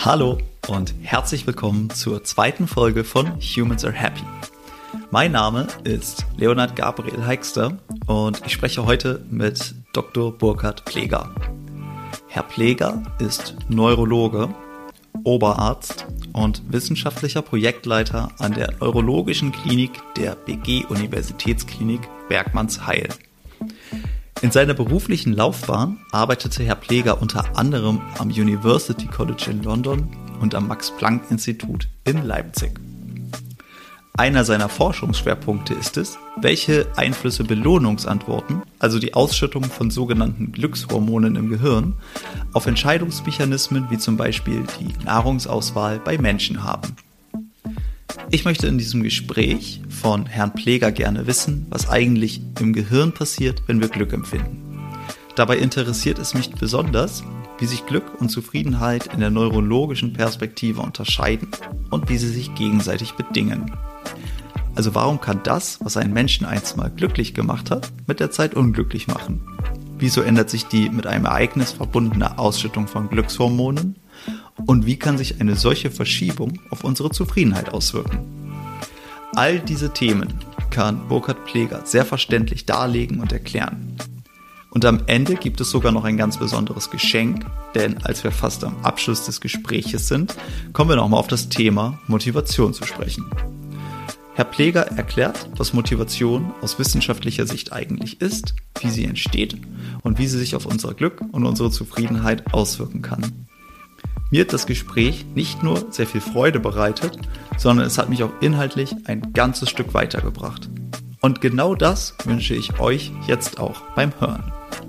Hallo und herzlich willkommen zur zweiten Folge von Humans are Happy. Mein Name ist Leonhard Gabriel Heixter und ich spreche heute mit Dr. Burkhard Pleger. Herr Pleger ist Neurologe, Oberarzt und wissenschaftlicher Projektleiter an der Neurologischen Klinik der BG-Universitätsklinik Bergmannsheil. In seiner beruflichen Laufbahn arbeitete Herr Pleger unter anderem am University College in London und am Max-Planck-Institut in Leipzig. Einer seiner Forschungsschwerpunkte ist es, welche Einflüsse Belohnungsantworten, also die Ausschüttung von sogenannten Glückshormonen im Gehirn, auf Entscheidungsmechanismen wie zum Beispiel die Nahrungsauswahl bei Menschen haben. Ich möchte in diesem Gespräch von Herrn Pleger gerne wissen, was eigentlich im Gehirn passiert, wenn wir Glück empfinden. Dabei interessiert es mich besonders, wie sich Glück und Zufriedenheit in der neurologischen Perspektive unterscheiden und wie sie sich gegenseitig bedingen. Also warum kann das, was einen Menschen einst mal glücklich gemacht hat, mit der Zeit unglücklich machen? Wieso ändert sich die mit einem Ereignis verbundene Ausschüttung von Glückshormonen? Und wie kann sich eine solche Verschiebung auf unsere Zufriedenheit auswirken? All diese Themen kann Burkhard Pleger sehr verständlich darlegen und erklären. Und am Ende gibt es sogar noch ein ganz besonderes Geschenk, denn als wir fast am Abschluss des Gespräches sind, kommen wir nochmal auf das Thema Motivation zu sprechen. Herr Pleger erklärt, was Motivation aus wissenschaftlicher Sicht eigentlich ist, wie sie entsteht und wie sie sich auf unser Glück und unsere Zufriedenheit auswirken kann. Mir hat das Gespräch nicht nur sehr viel Freude bereitet, sondern es hat mich auch inhaltlich ein ganzes Stück weitergebracht. Und genau das wünsche ich euch jetzt auch beim Hören.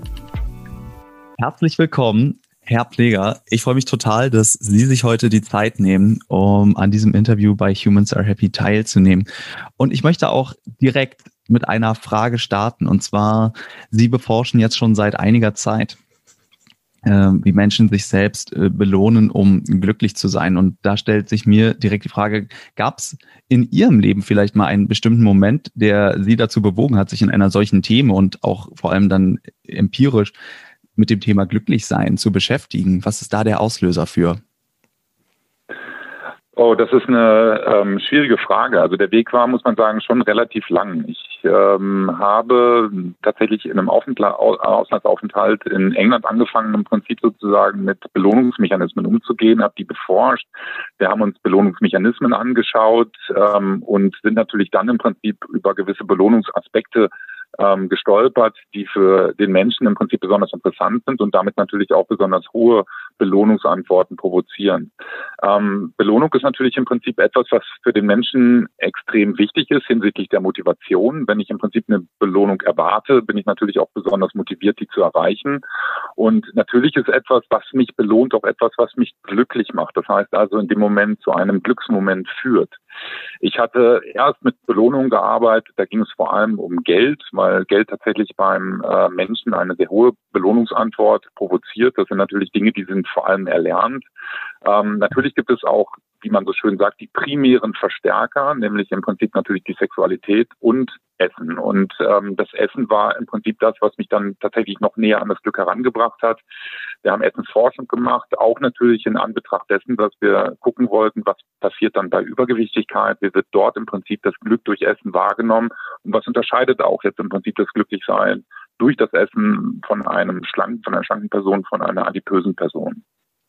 Herzlich willkommen, Herr Pleger. Ich freue mich total, dass Sie sich heute die Zeit nehmen, um an diesem Interview bei Humans are Happy teilzunehmen. Und ich möchte auch direkt mit einer Frage starten. Und zwar, Sie beforschen jetzt schon seit einiger Zeit, wie Menschen sich selbst belohnen, um glücklich zu sein. Und da stellt sich mir direkt die Frage, gab es in Ihrem Leben vielleicht mal einen bestimmten Moment, der Sie dazu bewogen hat, sich in einer solchen Themen und auch vor allem dann empirisch mit dem Thema Glücklichsein zu beschäftigen? Was ist da der Auslöser für? Oh, das ist eine schwierige Frage. Also der Weg war, muss man sagen, schon relativ lang. Ich habe tatsächlich in einem Auslandsaufenthalt in England angefangen, im Prinzip sozusagen mit Belohnungsmechanismen umzugehen, habe die beforscht. Wir haben uns Belohnungsmechanismen angeschaut und sind natürlich dann im Prinzip über gewisse Belohnungsaspekte gestolpert, die für den Menschen im Prinzip besonders interessant sind und damit natürlich auch besonders hohe Belohnungsantworten provozieren. Belohnung ist natürlich im Prinzip etwas, was für den Menschen extrem wichtig ist hinsichtlich der Motivation. Wenn ich im Prinzip eine Belohnung erwarte, bin ich natürlich auch besonders motiviert, die zu erreichen. Und natürlich ist etwas, was mich belohnt, auch etwas, was mich glücklich macht. Das heißt also in dem Moment zu einem Glücksmoment führt. Ich hatte erst mit Belohnungen gearbeitet, da ging es vor allem um Geld, weil Geld tatsächlich beim Menschen eine sehr hohe Belohnungsantwort provoziert. Das sind natürlich Dinge, die sind vor allem erlernt. Natürlich gibt es auch, wie man so schön sagt, die primären Verstärker, nämlich im Prinzip natürlich die Sexualität und Essen. Und das Essen war im Prinzip das, was mich dann tatsächlich noch näher an das Glück herangebracht hat. Wir haben Essensforschung gemacht, auch natürlich in Anbetracht dessen, dass wir gucken wollten, was passiert dann bei Übergewichtigkeit, wie wird dort im Prinzip das Glück durch Essen wahrgenommen und was unterscheidet auch jetzt im Prinzip das Glücklichsein durch das Essen von einer schlanken Person, von einer adipösen Person.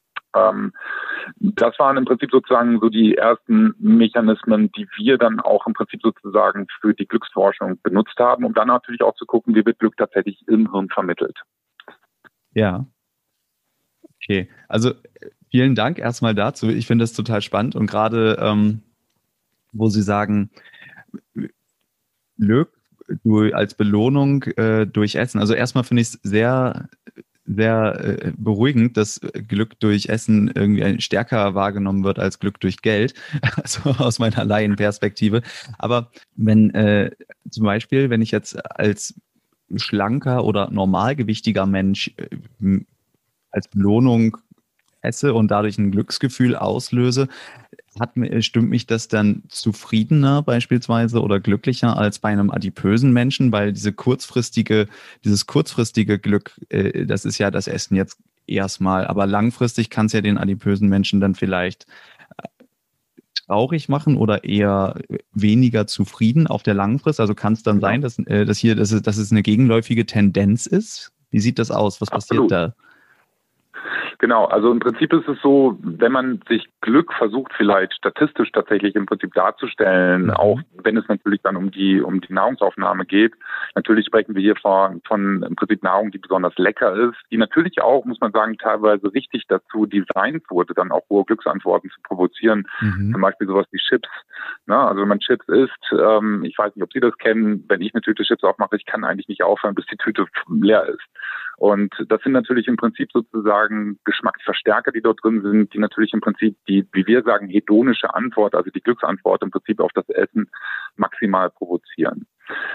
Das waren im Prinzip sozusagen so die ersten Mechanismen, die wir dann auch im Prinzip sozusagen für die Glücksforschung benutzt haben, um dann natürlich auch zu gucken, wie wird Glück tatsächlich im Hirn vermittelt. Ja. Okay, also vielen Dank erstmal dazu. Ich finde das total spannend und gerade, wo Sie sagen, Glück als Belohnung durch Essen. Also erstmal finde ich es sehr beruhigend, dass Glück durch Essen irgendwie stärker wahrgenommen wird als Glück durch Geld, also aus meiner Laienperspektive. Aber wenn zum Beispiel, wenn ich jetzt als schlanker oder normalgewichtiger Mensch als Belohnung esse und dadurch ein Glücksgefühl auslöse, stimmt mich das dann zufriedener beispielsweise oder glücklicher als bei einem adipösen Menschen, weil dieses kurzfristige Glück, das ist ja das Essen jetzt erstmal. Aber langfristig kann es ja den adipösen Menschen dann vielleicht traurig machen oder eher weniger zufrieden auf der langen Frist. Also kann es dann sein, dass es eine gegenläufige Tendenz ist? Wie sieht das aus? Was passiert da? Genau, also im Prinzip ist es so, wenn man sich Glück versucht, vielleicht statistisch tatsächlich im Prinzip darzustellen, auch wenn es natürlich dann um die Nahrungsaufnahme geht. Natürlich sprechen wir hier von im Prinzip Nahrung, die besonders lecker ist, die natürlich auch, muss man sagen, teilweise richtig dazu designt wurde, dann auch hohe Glücksantworten zu provozieren. Zum Beispiel sowas wie Chips. Na, also wenn man Chips isst, ich weiß nicht, ob Sie das kennen, wenn ich eine Tüte Chips aufmache, ich kann eigentlich nicht aufhören, bis die Tüte leer ist. Und das sind natürlich im Prinzip sozusagen Geschmacksverstärker, die dort drin sind, die natürlich im Prinzip die, wie wir sagen, hedonische Antwort, also die Glücksantwort im Prinzip auf das Essen maximal provozieren.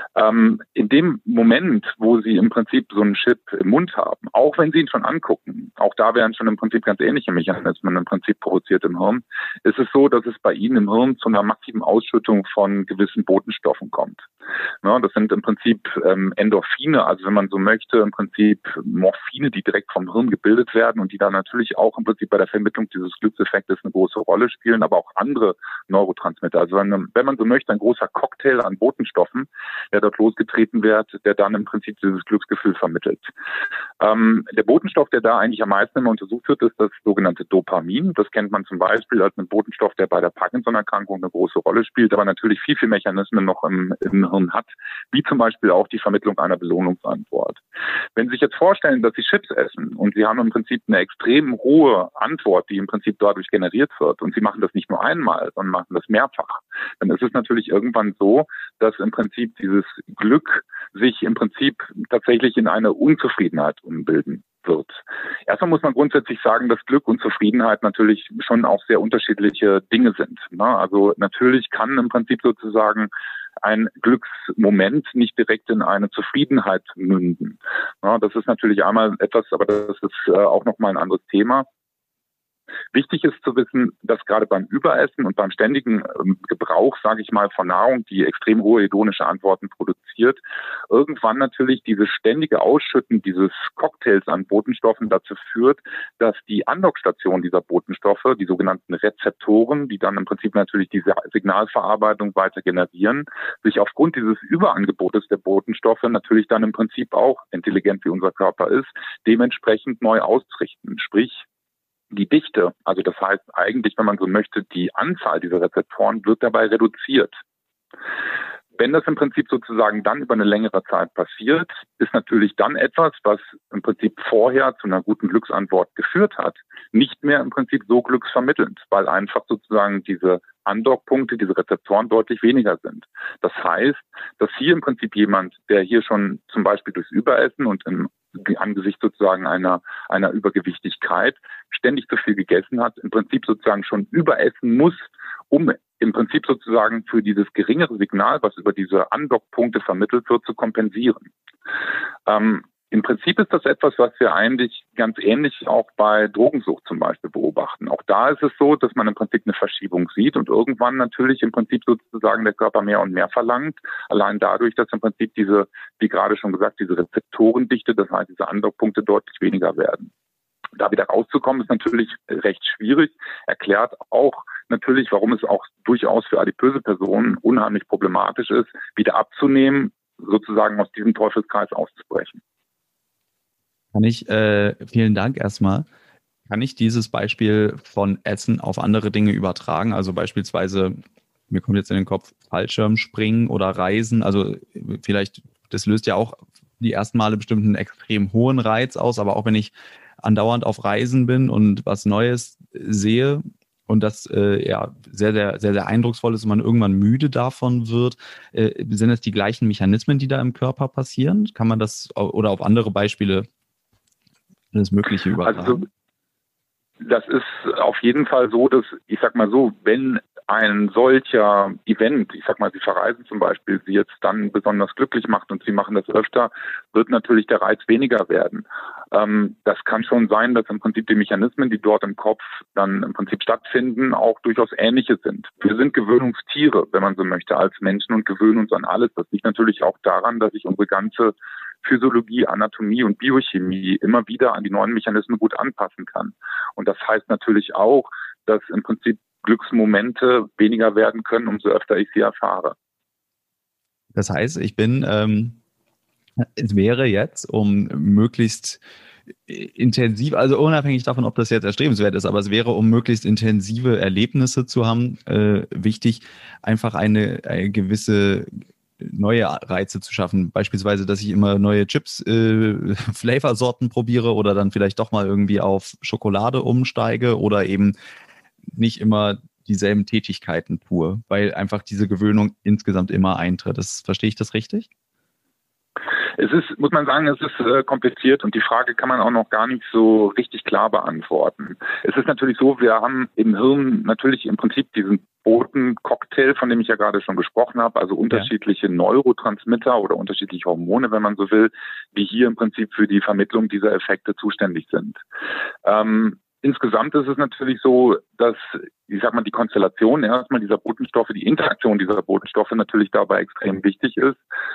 In dem Moment, wo Sie im Prinzip so einen Chip im Mund haben, auch wenn Sie ihn schon angucken, auch da werden schon im Prinzip ganz ähnliche Mechanismen im Prinzip provoziert im Hirn, ist es so, dass es bei Ihnen im Hirn zu einer massiven Ausschüttung von gewissen Botenstoffen kommt. Ja, das sind im Prinzip Endorphine, also wenn man so möchte, im Prinzip Morphine, die direkt vom Hirn gebildet werden und die dann natürlich auch im Prinzip bei der Vermittlung dieses Glückseffektes eine große Rolle spielen, aber auch andere Neurotransmitter. Also wenn man so möchte, ein großer Cocktail an Botenstoffen, der dort losgetreten wird, der dann im Prinzip dieses Glücksgefühl vermittelt. Der Botenstoff, der da eigentlich am meisten immer untersucht wird, ist das sogenannte Dopamin. Das kennt man zum Beispiel als einen Botenstoff, der bei der Parkinson-Erkrankung eine große Rolle spielt, aber natürlich viel, viel Mechanismen noch im Hirn hat, wie zum Beispiel auch die Vermittlung einer Belohnungsantwort. Wenn Sie sich jetzt vorstellen, dass Sie Chips essen und Sie haben im Prinzip eine extrem hohe Antwort, die im Prinzip dadurch generiert wird und Sie machen das nicht nur einmal, sondern machen das mehrfach, dann ist es natürlich irgendwann so, dass im Prinzip dieses Glück sich im Prinzip tatsächlich in eine Unzufriedenheit umbilden wird. Erstmal muss man grundsätzlich sagen, dass Glück und Zufriedenheit natürlich schon auch sehr unterschiedliche Dinge sind. Also natürlich kann im Prinzip sozusagen ein Glücksmoment nicht direkt in eine Zufriedenheit münden. Das ist natürlich einmal etwas, aber das ist auch nochmal ein anderes Thema. Wichtig ist zu wissen, dass gerade beim Überessen und beim ständigen Gebrauch, sage ich mal, von Nahrung, die extrem hohe hedonische Antworten produziert, irgendwann natürlich dieses ständige Ausschütten dieses Cocktails an Botenstoffen dazu führt, dass die Andockstation dieser Botenstoffe, die sogenannten Rezeptoren, die dann im Prinzip natürlich diese Signalverarbeitung weiter generieren, sich aufgrund dieses Überangebotes der Botenstoffe natürlich dann im Prinzip auch, intelligent wie unser Körper ist, dementsprechend neu ausrichten. Sprich, die Dichte, also das heißt eigentlich, wenn man so möchte, die Anzahl dieser Rezeptoren wird dabei reduziert. Wenn das im Prinzip sozusagen dann über eine längere Zeit passiert, ist natürlich dann etwas, was im Prinzip vorher zu einer guten Glücksantwort geführt hat, nicht mehr im Prinzip so glücksvermittelnd, weil einfach sozusagen diese Andockpunkte, diese Rezeptoren deutlich weniger sind. Das heißt, dass hier im Prinzip jemand, der hier schon zum Beispiel durchs Überessen und angesichts sozusagen einer Übergewichtigkeit ständig zu viel gegessen hat, im Prinzip sozusagen schon überessen muss, um im Prinzip sozusagen für dieses geringere Signal, was über diese Andockpunkte vermittelt wird, zu kompensieren. Im Prinzip ist das etwas, was wir eigentlich ganz ähnlich auch bei Drogensucht zum Beispiel beobachten. Auch da ist es so, dass man im Prinzip eine Verschiebung sieht und irgendwann natürlich im Prinzip sozusagen der Körper mehr und mehr verlangt. Allein dadurch, dass im Prinzip diese, wie gerade schon gesagt, diese Rezeptorendichte, das heißt diese Andockpunkte deutlich weniger werden. Da wieder rauszukommen, ist natürlich recht schwierig, erklärt auch natürlich, warum es auch durchaus für adipöse Personen unheimlich problematisch ist, wieder abzunehmen, sozusagen aus diesem Teufelskreis auszubrechen. Vielen Dank erstmal. Kann ich dieses Beispiel von Essen auf andere Dinge übertragen? Also beispielsweise, mir kommt jetzt in den Kopf, Fallschirmspringen oder Reisen. Also vielleicht, das löst ja auch die ersten Male bestimmt einen extrem hohen Reiz aus, aber auch wenn ich andauernd auf Reisen bin und was Neues sehe und das sehr, sehr, sehr, sehr eindrucksvoll ist und man irgendwann müde davon wird, sind es die gleichen Mechanismen, die da im Körper passieren? Kann man das oder auf andere Beispiele alles Mögliche übertragen? Also das ist auf jeden Fall so, dass, ich sag mal so, wenn ein solcher Event, ich sag mal, Sie verreisen zum Beispiel, Sie jetzt dann besonders glücklich macht und Sie machen das öfter, wird natürlich der Reiz weniger werden. Das kann schon sein, dass im Prinzip die Mechanismen, die dort im Kopf dann im Prinzip stattfinden, auch durchaus ähnliche sind. Wir sind Gewöhnungstiere, wenn man so möchte, als Menschen und gewöhnen uns an alles. Das liegt natürlich auch daran, dass sich unsere ganze Physiologie, Anatomie und Biochemie immer wieder an die neuen Mechanismen gut anpassen kann. Und das heißt natürlich auch, dass im Prinzip Glücksmomente weniger werden können, umso öfter ich sie erfahre. Das heißt, es wäre jetzt, um möglichst intensiv, also unabhängig davon, ob das jetzt erstrebenswert ist, aber es wäre, um möglichst intensive Erlebnisse zu haben, wichtig, einfach eine gewisse neue Reize zu schaffen. Beispielsweise, dass ich immer neue Chips, Flavorsorten probiere oder dann vielleicht doch mal irgendwie auf Schokolade umsteige oder eben nicht immer dieselben Tätigkeiten tue, weil einfach diese Gewöhnung insgesamt immer eintritt. Verstehe ich das richtig? Es ist, muss man sagen, es ist kompliziert und die Frage kann man auch noch gar nicht so richtig klar beantworten. Es ist natürlich so, wir haben im Hirn natürlich im Prinzip diesen Botencocktail, von dem ich ja gerade schon gesprochen habe, also unterschiedliche Neurotransmitter oder unterschiedliche Hormone, wenn man so will, die hier im Prinzip für die Vermittlung dieser Effekte zuständig sind. Insgesamt ist es natürlich so, dass, ich sag mal, die Konstellation erstmal dieser Botenstoffe, die Interaktion dieser Botenstoffe natürlich dabei extrem wichtig ist.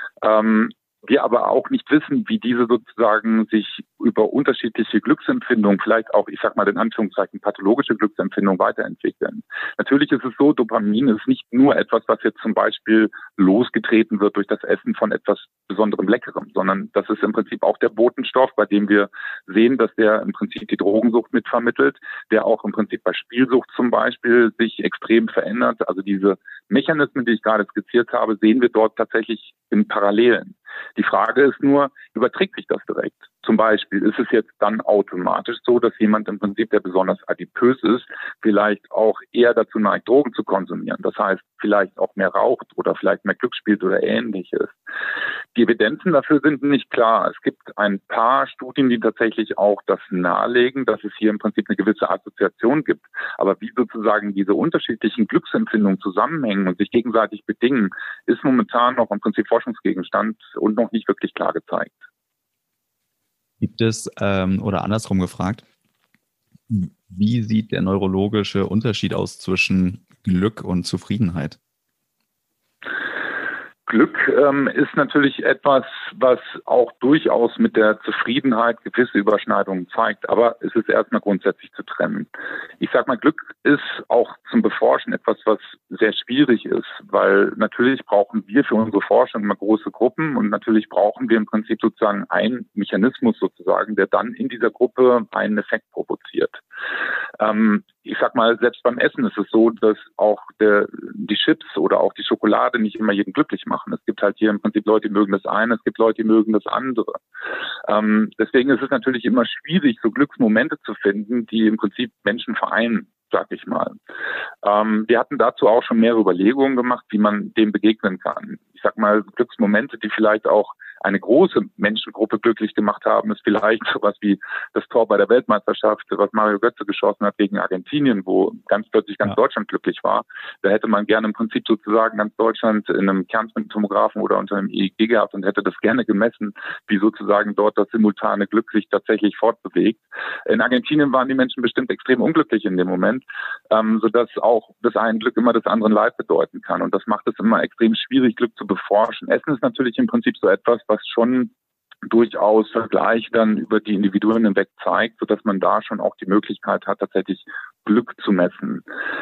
Wir aber auch nicht wissen, wie diese sozusagen sich über unterschiedliche Glücksempfindungen, vielleicht auch, ich sag mal in Anführungszeichen, pathologische Glücksempfindungen weiterentwickeln. Natürlich ist es so, Dopamin ist nicht nur etwas, was jetzt zum Beispiel losgetreten wird durch das Essen von etwas besonderem Leckerem, sondern das ist im Prinzip auch der Botenstoff, bei dem wir sehen, dass der im Prinzip die Drogensucht mitvermittelt, der auch im Prinzip bei Spielsucht zum Beispiel sich extrem verändert. Also diese Mechanismen, die ich gerade skizziert habe, sehen wir dort tatsächlich in Parallelen. Die Frage ist nur, überträgt sich das direkt? Zum Beispiel ist es jetzt dann automatisch so, dass jemand im Prinzip, der besonders adipös ist, vielleicht auch eher dazu neigt, Drogen zu konsumieren. Das heißt, vielleicht auch mehr raucht oder vielleicht mehr Glück spielt oder Ähnliches. Die Evidenzen dafür sind nicht klar. Es gibt ein paar Studien, die tatsächlich auch das nahelegen, dass es hier im Prinzip eine gewisse Assoziation gibt. Aber wie sozusagen diese unterschiedlichen Glücksempfindungen zusammenhängen und sich gegenseitig bedingen, ist momentan noch im Prinzip Forschungsgegenstand und noch nicht wirklich klar gezeigt. Gibt es, oder andersrum gefragt, wie sieht der neurologische Unterschied aus zwischen Glück und Zufriedenheit? Glück ist natürlich etwas, was auch durchaus mit der Zufriedenheit gewisse Überschneidungen zeigt, aber es ist erstmal grundsätzlich zu trennen. Ich sag mal, Glück ist auch zum Beforschen etwas, was sehr schwierig ist, weil natürlich brauchen wir für unsere Forschung immer große Gruppen und natürlich brauchen wir im Prinzip sozusagen einen Mechanismus sozusagen, der dann in dieser Gruppe einen Effekt provoziert. Ich sag mal, selbst beim Essen ist es so, dass auch die Chips oder auch die Schokolade nicht immer jeden glücklich machen. Es gibt halt hier im Prinzip Leute, die mögen das eine, es gibt Leute, die mögen das andere. Deswegen ist es natürlich immer schwierig, so Glücksmomente zu finden, die im Prinzip Menschen vereinen, sag ich mal. Wir hatten dazu auch schon mehrere Überlegungen gemacht, wie man dem begegnen kann. Ich sag mal, Glücksmomente, die vielleicht auch eine große Menschengruppe glücklich gemacht haben, ist vielleicht sowas wie das Tor bei der Weltmeisterschaft, was Mario Götze geschossen hat gegen Argentinien, wo ganz plötzlich ganz Deutschland glücklich war. Da hätte man gerne im Prinzip sozusagen ganz Deutschland in einem Kernspintomographen oder unter einem EEG gehabt und hätte das gerne gemessen, wie sozusagen dort das simultane Glück sich tatsächlich fortbewegt. In Argentinien waren die Menschen bestimmt extrem unglücklich in dem Moment, sodass auch das eine Glück immer das andere Leid bedeuten kann. Und das macht es immer extrem schwierig, Glück zu beforschen. Essen ist natürlich im Prinzip so etwas, was schon durchaus Vergleich dann über die Individuen hinweg zeigt, sodass man da schon auch die Möglichkeit hat, tatsächlich Glück zu messen.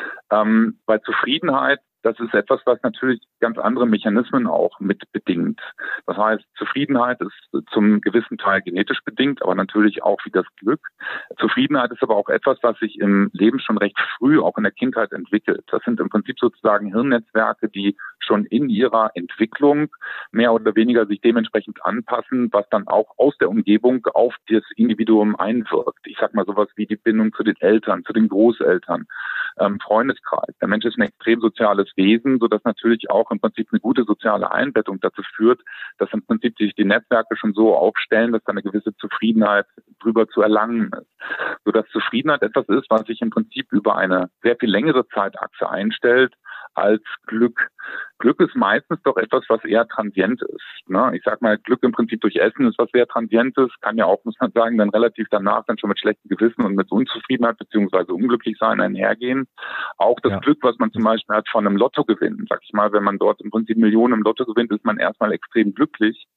Bei Zufriedenheit, das ist etwas, was natürlich ganz andere Mechanismen auch mit bedingt. Das heißt, Zufriedenheit ist zum gewissen Teil genetisch bedingt, aber natürlich auch wie das Glück. Zufriedenheit ist aber auch etwas, was sich im Leben schon recht früh, auch in der Kindheit entwickelt. Das sind im Prinzip sozusagen Hirnnetzwerke, die schon in ihrer Entwicklung mehr oder weniger sich dementsprechend anpassen, was dann auch aus der Umgebung auf das Individuum einwirkt. Ich sag mal sowas wie die Bindung zu den Eltern, zu den Großeltern, Freundeskreis. Der Mensch ist ein extrem soziales Wesen, sodass natürlich auch im Prinzip eine gute soziale Einbettung dazu führt, dass im Prinzip sich die Netzwerke schon so aufstellen, dass da eine gewisse Zufriedenheit drüber zu erlangen ist. Sodass Zufriedenheit etwas ist, was sich im Prinzip über eine sehr viel längere Zeitachse einstellt als Glück. Glück ist meistens doch etwas, was eher transient ist. Ne? Ich sag mal, Glück im Prinzip durch Essen ist was sehr Transientes, kann ja auch, muss man sagen, dann relativ danach dann schon mit schlechtem Gewissen und mit Unzufriedenheit beziehungsweise Unglücklichsein einhergehen. Auch das Glück, was man zum Beispiel hat von einem Lottogewinn, sag ich mal, wenn man dort im Prinzip Millionen im Lotto gewinnt, ist man erstmal extrem glücklich.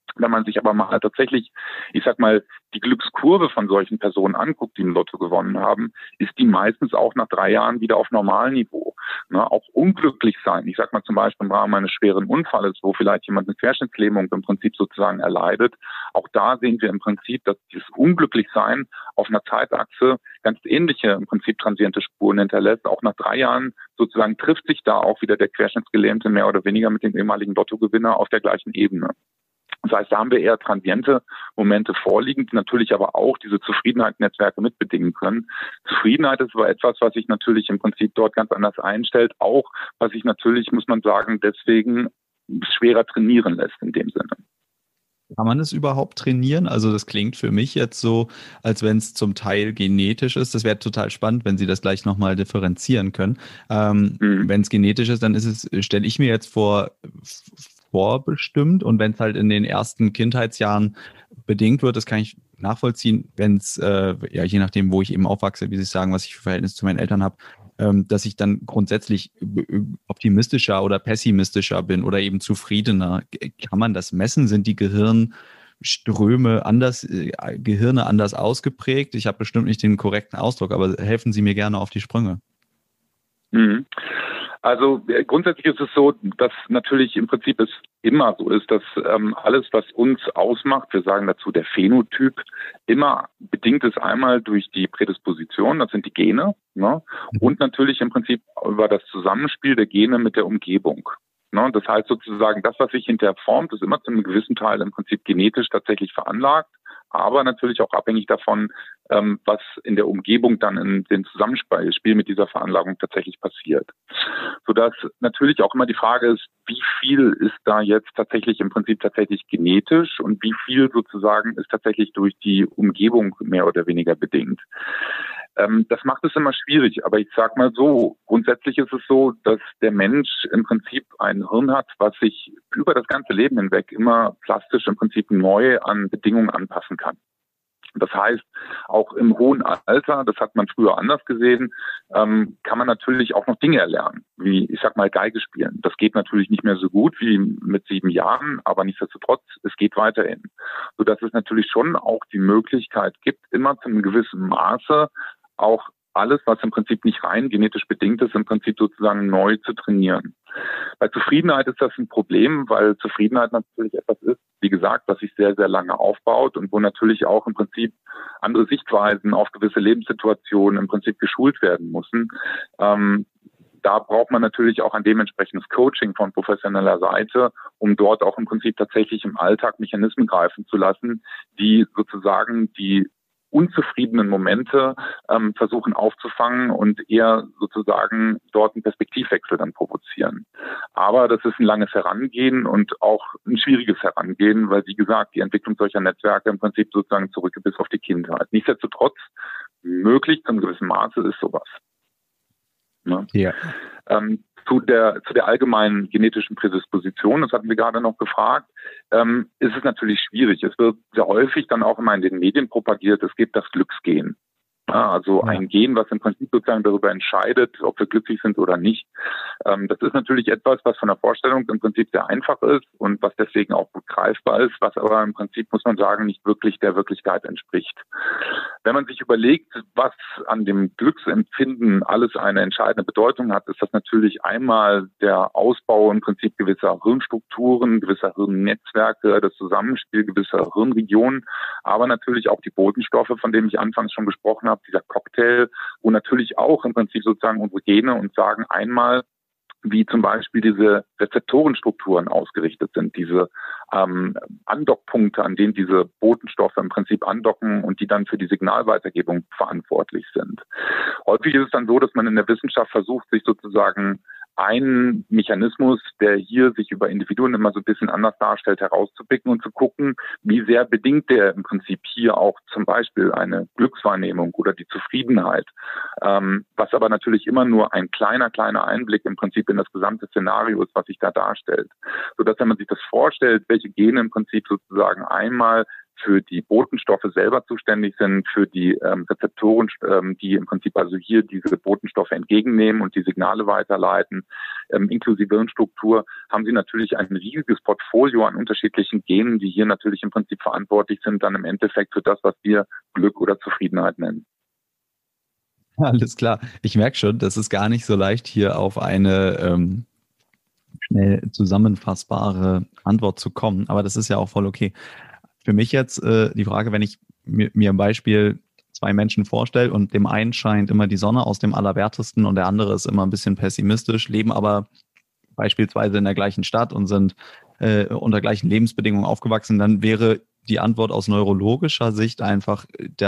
Wenn man sich aber mal tatsächlich, ich sag mal, die Glückskurve von solchen Personen anguckt, die im Lotto gewonnen haben, ist die meistens auch nach 3 Jahren wieder auf Normalniveau. Ne, auch unglücklich sein. Ich sag mal zum Beispiel im Rahmen eines schweren Unfalles, wo vielleicht jemand eine Querschnittslähmung im Prinzip sozusagen erleidet. Auch da sehen wir im Prinzip, dass dieses Unglücklichsein auf einer Zeitachse ganz ähnliche, im Prinzip transiente Spuren hinterlässt. Auch nach 3 Jahren sozusagen trifft sich da auch wieder der Querschnittsgelähmte mehr oder weniger mit dem ehemaligen Lottogewinner auf der gleichen Ebene. Das heißt, da haben wir eher transiente Momente vorliegen, die natürlich aber auch diese Zufriedenheitsnetzwerke mitbedingen können. Zufriedenheit ist aber etwas, was sich natürlich im Prinzip dort ganz anders einstellt, auch was sich natürlich, muss man sagen, deswegen schwerer trainieren lässt in dem Sinne. Kann man es überhaupt trainieren? Also das klingt für mich jetzt so, als wenn es zum Teil genetisch ist. Das wäre total spannend, wenn Sie das gleich nochmal differenzieren können. Wenn es genetisch ist, dann stelle ich mir jetzt vorbestimmt, und wenn es halt in den ersten Kindheitsjahren bedingt wird, das kann ich nachvollziehen, wenn es, je nachdem, wo ich eben aufwachse, wie Sie sagen, was ich für Verhältnis zu meinen Eltern habe, dass ich dann grundsätzlich optimistischer oder pessimistischer bin oder eben zufriedener. Kann man das messen? Sind die Gehirne anders ausgeprägt? Ich habe bestimmt nicht den korrekten Ausdruck, aber helfen Sie mir gerne auf die Sprünge. Also grundsätzlich ist es so, dass natürlich im Prinzip es immer so ist, dass alles, was uns ausmacht, wir sagen dazu der Phänotyp, immer bedingt ist einmal durch die Prädisposition, das sind die Gene, ne? Und natürlich im Prinzip über das Zusammenspiel der Gene mit der Umgebung. Ne? Das heißt sozusagen, das, was sich hinterher formt, ist immer zu einem gewissen Teil im Prinzip genetisch tatsächlich veranlagt, aber natürlich auch abhängig davon, was in der Umgebung dann in dem Zusammenspiel mit dieser Veranlagung tatsächlich passiert. Sodass natürlich auch immer die Frage ist, wie viel ist da jetzt tatsächlich im Prinzip tatsächlich genetisch und wie viel sozusagen ist tatsächlich durch die Umgebung mehr oder weniger bedingt. Das macht es immer schwierig, aber ich sag mal so, grundsätzlich ist es so, dass der Mensch im Prinzip ein Hirn hat, was sich über das ganze Leben hinweg immer plastisch im Prinzip neu an Bedingungen anpassen kann. Das heißt, auch im hohen Alter, das hat man früher anders gesehen, kann man natürlich auch noch Dinge erlernen, wie, ich sag mal, Geige spielen. Das geht natürlich nicht mehr so gut wie mit 7 Jahren, aber nichtsdestotrotz, es geht weiterhin. Sodass es natürlich schon auch die Möglichkeit gibt, immer zu einem gewissen Maße auch alles, was im Prinzip nicht rein genetisch bedingt ist, im Prinzip sozusagen neu zu trainieren. Bei Zufriedenheit ist das ein Problem, weil Zufriedenheit natürlich etwas ist, wie gesagt, was sich sehr, sehr lange aufbaut und wo natürlich auch im Prinzip andere Sichtweisen auf gewisse Lebenssituationen im Prinzip geschult werden müssen. Da braucht man natürlich auch ein dementsprechendes Coaching von professioneller Seite, um dort auch im Prinzip tatsächlich im Alltag Mechanismen greifen zu lassen, die sozusagen die unzufriedenen Momente versuchen aufzufangen und eher sozusagen dort einen Perspektivwechsel dann provozieren. Aber das ist ein langes Herangehen und auch ein schwieriges Herangehen, weil, wie gesagt, die Entwicklung solcher Netzwerke im Prinzip sozusagen zurückgeht bis auf die Kindheit. Nichtsdestotrotz möglich zum gewissen Maße ist sowas. Ne? Ja. Zu der allgemeinen genetischen Prädisposition, das hatten wir gerade noch gefragt, ist es natürlich schwierig. Es wird sehr häufig dann auch immer in den Medien propagiert, es gibt das Glücksgen. Ja, also ein Gen, was im Prinzip sozusagen darüber entscheidet, ob wir glücklich sind oder nicht. Das ist natürlich etwas, was von der Vorstellung im Prinzip sehr einfach ist und was deswegen auch gut greifbar ist, was aber im Prinzip, muss man sagen, nicht wirklich der Wirklichkeit entspricht. Wenn man sich überlegt, was an dem Glücksempfinden alles eine entscheidende Bedeutung hat, ist das natürlich einmal der Ausbau im Prinzip gewisser Hirnstrukturen, gewisser Hirnnetzwerke, das Zusammenspiel gewisser Hirnregionen, aber natürlich auch die Botenstoffe, von denen ich anfangs schon gesprochen habe, dieser Cocktail, wo natürlich auch im Prinzip sozusagen unsere Gene uns sagen einmal, wie zum Beispiel diese Rezeptorenstrukturen ausgerichtet sind, diese Andockpunkte, an denen diese Botenstoffe im Prinzip andocken und die dann für die Signalweitergebung verantwortlich sind. Häufig ist es dann so, dass man in der Wissenschaft versucht, sich sozusagen einen Mechanismus, der hier sich über Individuen immer so ein bisschen anders darstellt, herauszupicken und zu gucken, wie sehr bedingt der im Prinzip hier auch zum Beispiel eine Glückswahrnehmung oder die Zufriedenheit, was aber natürlich immer nur ein kleiner Einblick im Prinzip in das gesamte Szenario ist, was sich da darstellt. Sodass, wenn man sich das vorstellt, welche Gene im Prinzip sozusagen einmal für die Botenstoffe selber zuständig sind, für die Rezeptoren, die im Prinzip also hier diese Botenstoffe entgegennehmen und die Signale weiterleiten, inklusive Hirnstruktur, haben sie natürlich ein riesiges Portfolio an unterschiedlichen Genen, die hier natürlich im Prinzip verantwortlich sind, dann im Endeffekt für das, was wir Glück oder Zufriedenheit nennen. Alles klar. Ich merke schon, das ist gar nicht so leicht, hier auf eine schnell zusammenfassbare Antwort zu kommen. Aber das ist ja auch voll okay. Für mich jetzt die Frage, wenn ich mir ein Beispiel 2 Menschen vorstelle und dem einen scheint immer die Sonne aus dem Allerwertesten und der andere ist immer ein bisschen pessimistisch, leben aber beispielsweise in der gleichen Stadt und sind unter gleichen Lebensbedingungen aufgewachsen, dann wäre die Antwort aus neurologischer Sicht einfach,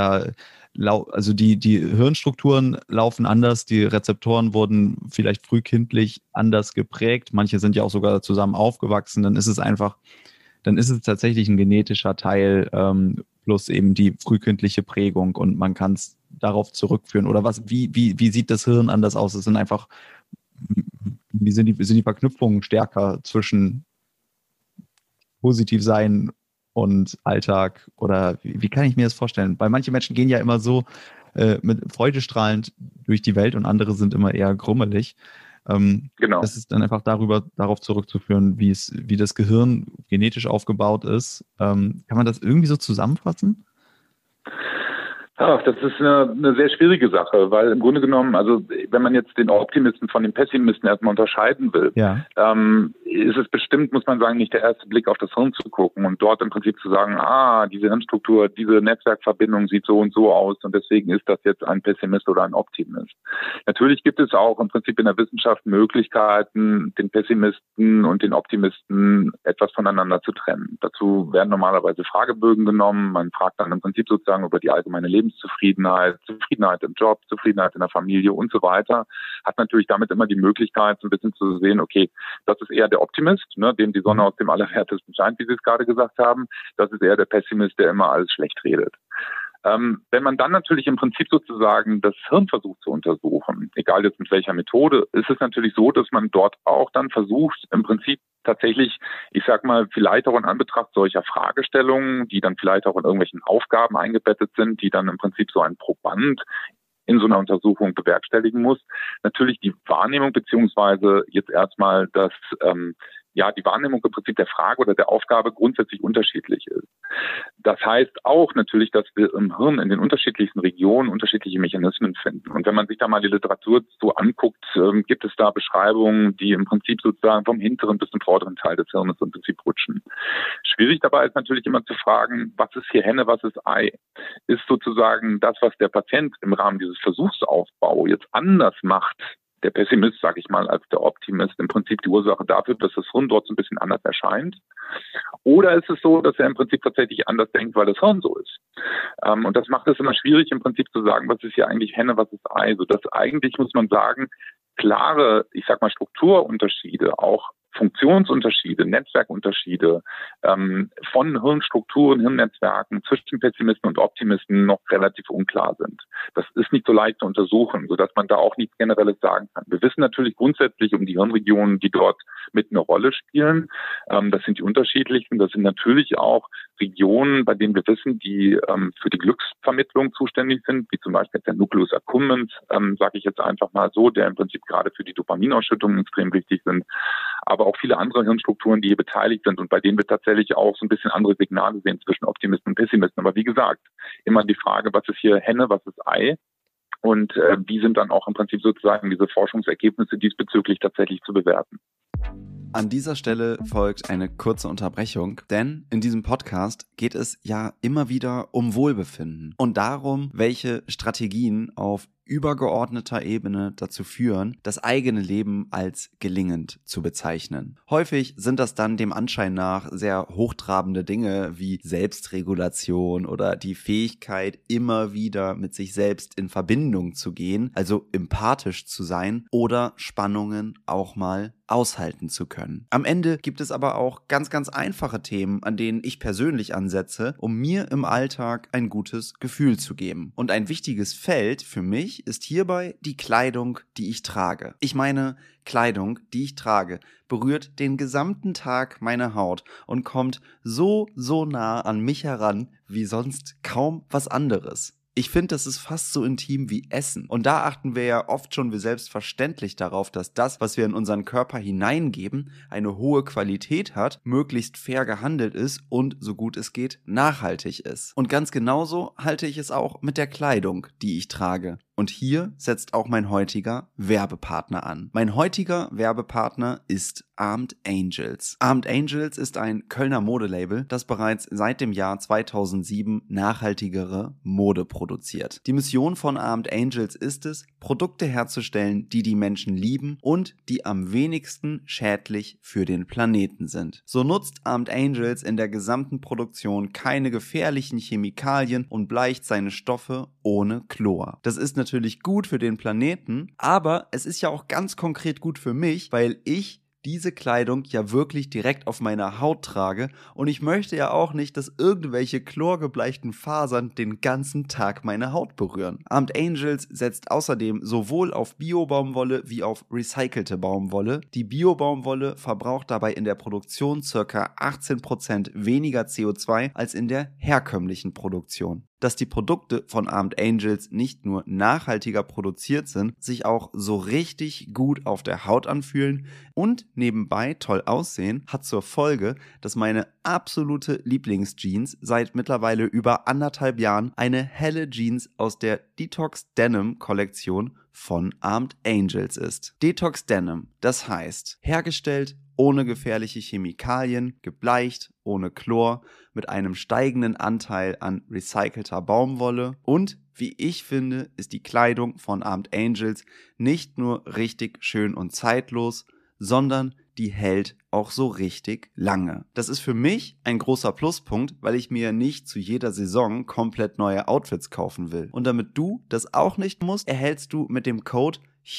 also die Hirnstrukturen laufen anders, die Rezeptoren wurden vielleicht frühkindlich anders geprägt, manche sind ja auch sogar zusammen aufgewachsen, dann ist es tatsächlich ein genetischer Teil plus eben die frühkindliche Prägung und man kann es darauf zurückführen. Oder wie sieht das Hirn anders aus? Es sind einfach, wie sind die Verknüpfungen stärker zwischen positiv sein und Alltag? Oder wie kann ich mir das vorstellen? Weil manche Menschen gehen ja immer so mit freudestrahlend durch die Welt und andere sind immer eher grummelig. Genau. Das ist dann einfach darauf zurückzuführen, wie das Gehirn genetisch aufgebaut ist. Kann man das irgendwie so zusammenfassen? Ach, das ist eine sehr schwierige Sache, weil im Grunde genommen, also wenn man jetzt den Optimisten von den Pessimisten erstmal unterscheiden will, ist es bestimmt, muss man sagen, nicht der erste Blick auf das Hirn zu gucken und dort im Prinzip zu sagen, diese Hirnstruktur, diese Netzwerkverbindung sieht so und so aus und deswegen ist das jetzt ein Pessimist oder ein Optimist. Natürlich gibt es auch im Prinzip in der Wissenschaft Möglichkeiten, den Pessimisten und den Optimisten etwas voneinander zu trennen. Dazu werden normalerweise Fragebögen genommen, man fragt dann im Prinzip sozusagen über die allgemeine Lebenszufriedenheit, Zufriedenheit im Job, Zufriedenheit in der Familie und so weiter, hat natürlich damit immer die Möglichkeit, so ein bisschen zu sehen, okay, das ist eher der Optimist, ne, dem die Sonne aus dem Allerwertesten scheint, wie Sie es gerade gesagt haben. Das ist eher der Pessimist, der immer alles schlecht redet. Wenn man dann natürlich im Prinzip sozusagen das Hirn versucht zu untersuchen, egal jetzt mit welcher Methode, ist es natürlich so, dass man dort auch dann versucht, im Prinzip tatsächlich, ich sag mal, vielleicht auch in Anbetracht solcher Fragestellungen, die dann vielleicht auch in irgendwelchen Aufgaben eingebettet sind, die dann im Prinzip so ein Proband in so einer Untersuchung bewerkstelligen muss, natürlich die Wahrnehmung beziehungsweise jetzt erstmal das die Wahrnehmung im Prinzip der Frage oder der Aufgabe grundsätzlich unterschiedlich ist. Das heißt auch natürlich, dass wir im Hirn in den unterschiedlichsten Regionen unterschiedliche Mechanismen finden. Und wenn man sich da mal die Literatur so anguckt, gibt es da Beschreibungen, die im Prinzip sozusagen vom hinteren bis zum vorderen Teil des Hirnes im Prinzip rutschen. Schwierig dabei ist natürlich immer zu fragen, was ist hier Henne, was ist Ei? Ist sozusagen das, was der Patient im Rahmen dieses Versuchsaufbaus jetzt anders macht, der Pessimist, sage ich mal, als der Optimist, im Prinzip die Ursache dafür, dass das Hirn dort so ein bisschen anders erscheint? Oder ist es so, dass er im Prinzip tatsächlich anders denkt, weil das Hirn so ist? Und das macht es immer schwierig, im Prinzip zu sagen, was ist hier eigentlich Henne, was ist Ei? So dass eigentlich, muss man sagen, klare, ich sag mal, Strukturunterschiede, auch Funktionsunterschiede, Netzwerkunterschiede von Hirnstrukturen, Hirnnetzwerken zwischen Pessimisten und Optimisten noch relativ unklar sind. Das ist nicht so leicht zu untersuchen, sodass man da auch nichts Generelles sagen kann. Wir wissen natürlich grundsätzlich um die Hirnregionen, die dort mit eine Rolle spielen. Das sind die unterschiedlichsten. Das sind natürlich auch Regionen, bei denen wir wissen, die für die Glücksvermittlung zuständig sind, wie zum Beispiel der Nucleus accumbens, sage ich jetzt einfach mal so, der im Prinzip gerade für die Dopaminausschüttung extrem wichtig sind. Aber auch viele andere Hirnstrukturen, die hier beteiligt sind und bei denen wir tatsächlich auch so ein bisschen andere Signale sehen zwischen Optimisten und Pessimisten. Aber wie gesagt, immer die Frage, was ist hier Henne, was ist Ei? Und wie sind dann auch im Prinzip sozusagen diese Forschungsergebnisse diesbezüglich tatsächlich zu bewerten? An dieser Stelle folgt eine kurze Unterbrechung, denn in diesem Podcast geht es ja immer wieder um Wohlbefinden und darum, welche Strategien auf übergeordneter Ebene dazu führen, das eigene Leben als gelingend zu bezeichnen. Häufig sind das dann dem Anschein nach sehr hochtrabende Dinge wie Selbstregulation oder die Fähigkeit, immer wieder mit sich selbst in Verbindung zu gehen, also empathisch zu sein oder Spannungen auch mal aushalten zu können. Am Ende gibt es aber auch ganz, ganz einfache Themen, an denen ich persönlich ansetze, um mir im Alltag ein gutes Gefühl zu geben. Und ein wichtiges Feld für mich mich ist hierbei die Kleidung, die ich trage. Ich meine, Kleidung, die ich trage, berührt den gesamten Tag meine Haut und kommt so nah an mich heran wie sonst kaum was anderes. Ich finde, das ist fast so intim wie Essen. Und da achten wir ja oft schon wie selbstverständlich darauf, dass das, was wir in unseren Körper hineingeben, eine hohe Qualität hat, möglichst fair gehandelt ist und, so gut es geht, nachhaltig ist. Und ganz genauso halte ich es auch mit der Kleidung, die ich trage. Und hier setzt auch mein heutiger Werbepartner an. Mein heutiger Werbepartner ist Armed Angels. Armed Angels ist ein Kölner Modelabel, das bereits seit dem Jahr 2007 nachhaltigere Mode produziert. Die Mission von Armed Angels ist es, Produkte herzustellen, die die Menschen lieben und die am wenigsten schädlich für den Planeten sind. So nutzt Armed Angels in der gesamten Produktion keine gefährlichen Chemikalien und bleicht seine Stoffe ohne Chlor. Das ist natürlich gut für den Planeten, aber es ist ja auch ganz konkret gut für mich, weil ich diese Kleidung ja wirklich direkt auf meiner Haut trage und ich möchte ja auch nicht, dass irgendwelche chlorgebleichten Fasern den ganzen Tag meine Haut berühren. Armed Angels setzt außerdem sowohl auf Bio-Baumwolle wie auf recycelte Baumwolle. Die Bio-Baumwolle verbraucht dabei in der Produktion ca. 18% weniger CO2 als in der herkömmlichen Produktion. Dass die Produkte von Armed Angels nicht nur nachhaltiger produziert sind, sich auch so richtig gut auf der Haut anfühlen und nebenbei toll aussehen, hat zur Folge, dass meine absolute Lieblingsjeans seit mittlerweile über 1,5 Jahren eine helle Jeans aus der Detox Denim Kollektion von Armed Angels ist. Detox Denim, das heißt, hergestellt ohne gefährliche Chemikalien, gebleicht, ohne Chlor, mit einem steigenden Anteil an recycelter Baumwolle und, wie ich finde, ist die Kleidung von Armed Angels nicht nur richtig schön und zeitlos, sondern die hält auch so richtig lange. Das ist für mich ein großer Pluspunkt, weil ich mir nicht zu jeder Saison komplett neue Outfits kaufen will. Und damit du das auch nicht musst, erhältst du mit dem Code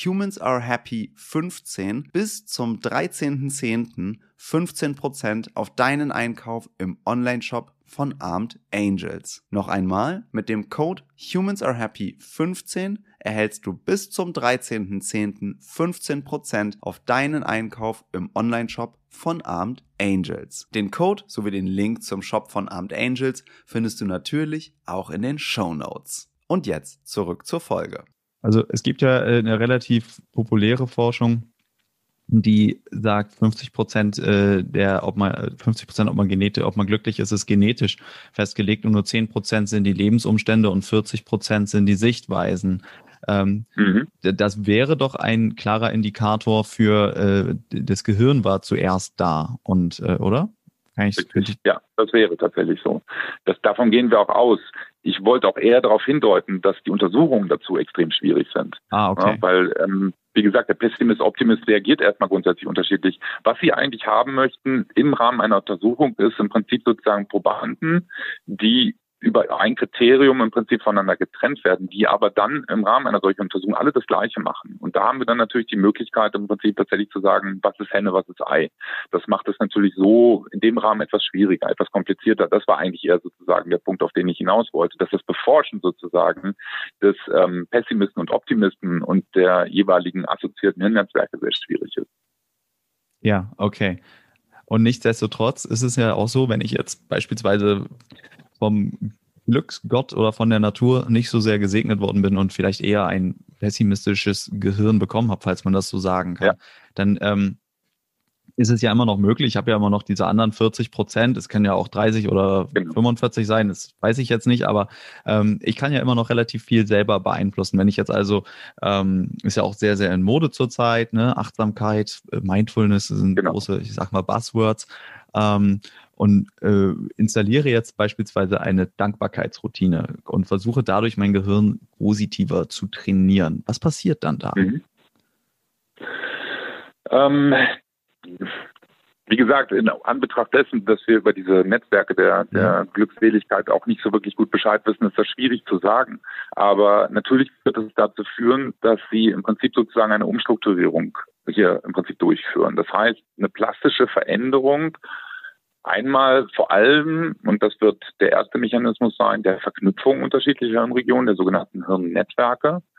HumansAreHappy15 bis zum 13.10. 15% auf deinen Einkauf im Onlineshop von Armed Angels. Noch einmal, mit dem Code HumansAreHappy15 erhältst du bis zum 13.10. 15% auf deinen Einkauf im Onlineshop von Armed Angels. Den Code sowie den Link zum Shop von Armed Angels findest du natürlich auch in den Shownotes. Und jetzt zurück zur Folge. Also es gibt ja eine relativ populäre Forschung, die sagt, 50% ob man glücklich ist, ist genetisch festgelegt und nur 10% sind die Lebensumstände und 40% sind die Sichtweisen. Das wäre doch ein klarer Indikator für das Gehirn war zuerst da und oder? Ja, das wäre tatsächlich so. Davon gehen wir auch aus. Ich wollte auch eher darauf hindeuten, dass die Untersuchungen dazu extrem schwierig sind. Okay. Ja, weil, wie gesagt, der Pessimist-Optimist reagiert erstmal grundsätzlich unterschiedlich. Was Sie eigentlich haben möchten im Rahmen einer Untersuchung ist im Prinzip sozusagen Probanden, die über ein Kriterium im Prinzip voneinander getrennt werden, die aber dann im Rahmen einer solchen Untersuchung alle das Gleiche machen. Und da haben wir dann natürlich die Möglichkeit, im Prinzip tatsächlich zu sagen, was ist Henne, was ist Ei. Das macht es natürlich so in dem Rahmen etwas schwieriger, etwas komplizierter. Das war eigentlich eher sozusagen der Punkt, auf den ich hinaus wollte, dass das Beforschen sozusagen des Pessimisten und Optimisten und der jeweiligen assoziierten Hirnnetzwerke sehr schwierig ist. Ja, okay. Und nichtsdestotrotz ist es ja auch so, wenn ich jetzt beispielsweise vom Glücksgott oder von der Natur nicht so sehr gesegnet worden bin und vielleicht eher ein pessimistisches Gehirn bekommen habe, falls man das so sagen kann, dann ist es ja immer noch möglich. Ich habe ja immer noch diese anderen 40%. Es können ja auch 30 oder 45 sein, das weiß ich jetzt nicht, aber ich kann ja immer noch relativ viel selber beeinflussen. Wenn ich jetzt also, ist ja auch sehr, sehr in Mode zurzeit, ne? Achtsamkeit, Mindfulness sind große, ich sag mal, Buzzwords. Und installiere jetzt beispielsweise eine Dankbarkeitsroutine und versuche dadurch mein Gehirn positiver zu trainieren. Was passiert dann da? Wie gesagt, in Anbetracht dessen, dass wir über diese Netzwerke der Glückseligkeit auch nicht so wirklich gut Bescheid wissen, ist das schwierig zu sagen. Aber natürlich wird es dazu führen, dass Sie im Prinzip sozusagen eine Umstrukturierung hier im Prinzip durchführen. Das heißt, eine plastische Veränderung, einmal vor allem, und das wird der erste Mechanismus sein, der Verknüpfung unterschiedlicher Hirnregionen, der sogenannten Hirnnetzwerke.